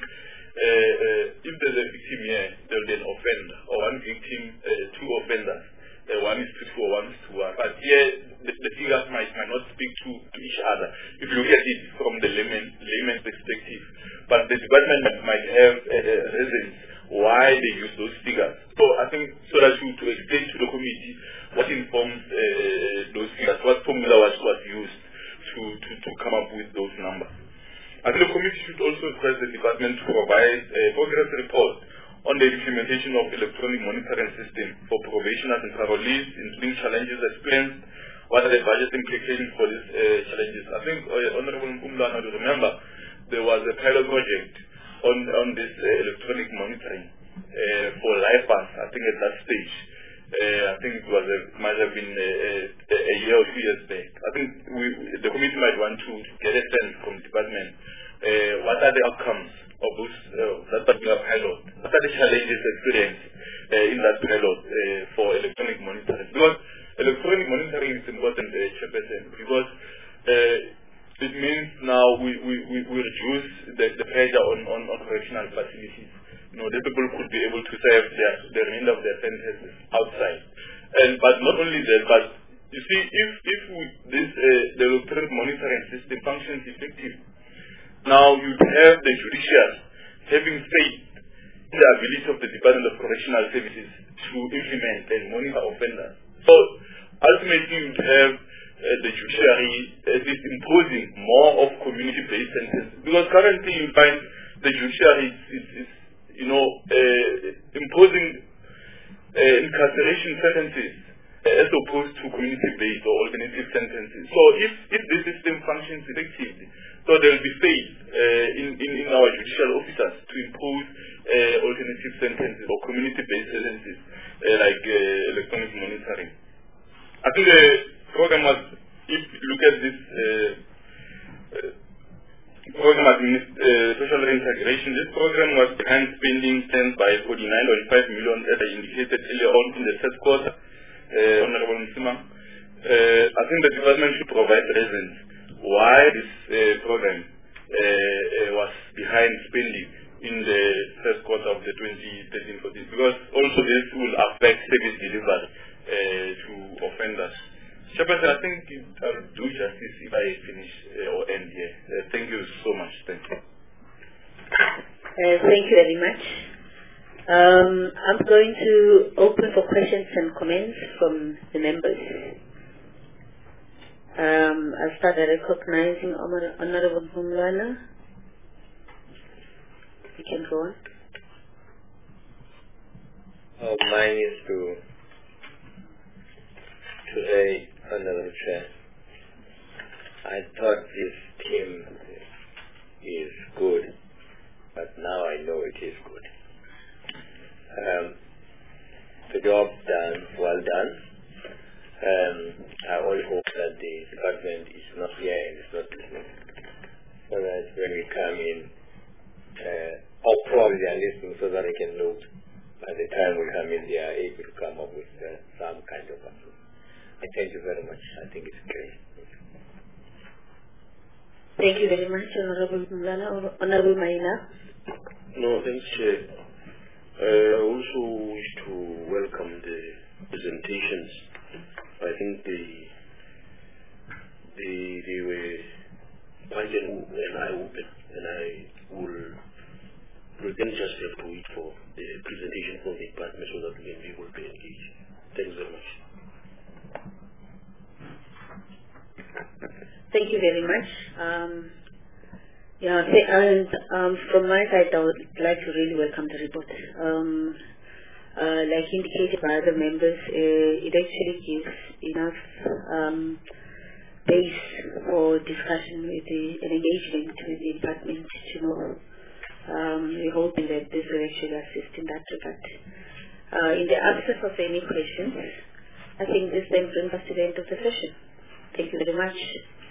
if there's a victim here, there will be an offender, or one victim, two offenders. One is 2 or 1 is 2. But here, the figures might not speak to each other if you look at it from the layman's perspective. But the department might have reasons why they use those figures. So I think so that to explain to the committee what informs those figures, what formula was used to come up with those numbers. I think the committee should also request the department to provide a progress report on the implementation of electronic monitoring system for probationers and parolees, including challenges experienced, what are the budget implications for these challenges. I think Honorable Mkumlana will remember there was a pilot project on this electronic monitoring for LIFAS, I think at that stage. I think it might have been a year or 2 years back. I think the committee might want to get a sense from the department. What are the outcomes of that particular pilot? What are the challenges experienced in that pilot for electronic monitoring? Because electronic monitoring is important, Chairperson, because it means now we reduce the pressure on correctional facilities. The people could be able to serve the remainder of their sentences outside. But not only that, but you see, if the electronic monitoring system functions effectively, now you have the judiciary having faith in the ability of the Department of Correctional Services to implement and monitor offenders. So ultimately you have the judiciary at least imposing more of community-based sentences. Because currently you find the judiciary is imposing incarceration sentences as opposed to community-based or alternative sentences. So if the system functions effectively, so there will be faith in our judicial officers to impose alternative sentences or community-based sentences like electronic monitoring. I think the program was, if you look at this program social integration, this program was behind spending spent by 49.5 million as I indicated earlier on in the third quarter, Honorable Msimang. I think the department should provide reasons why this program was behind spending in the first quarter of the 2013-14, because also this will affect service delivery to offenders. Chairperson, I think I'll do justice if I finish or end here. Thank you so much. Thank you. Thank you very much. I'm going to open for questions and comments from the members. I'll start by recognizing Honorable Mlwana. You can go on. Mine is to say, Honorable Chair, I thought this team is good, but now I know it is good. The job done, well done. I only hope that the department is not here and is not listening, so that when we come in, or probably they are listening so that they can know by the time we come in, they are able to come up with some kind of answer. I thank you very much. I think it's great. Thank you very much, Honorable Mlwana. Honorable Maina. No, thanks, Chair. I also wish to welcome the presentations. I think they were quite an eye-open, and I will then just have to wait for the presentation from the department so that we can be able to engage. Thanks very much. Thank you very much. From my side, I would like to really welcome the report. Like indicated by other members, it actually gives enough base for discussion with and engagement with the department to know. We're hoping that this will actually assist in that regard. In the absence of any questions, I think this then brings us to the end of the session. Thank you very much.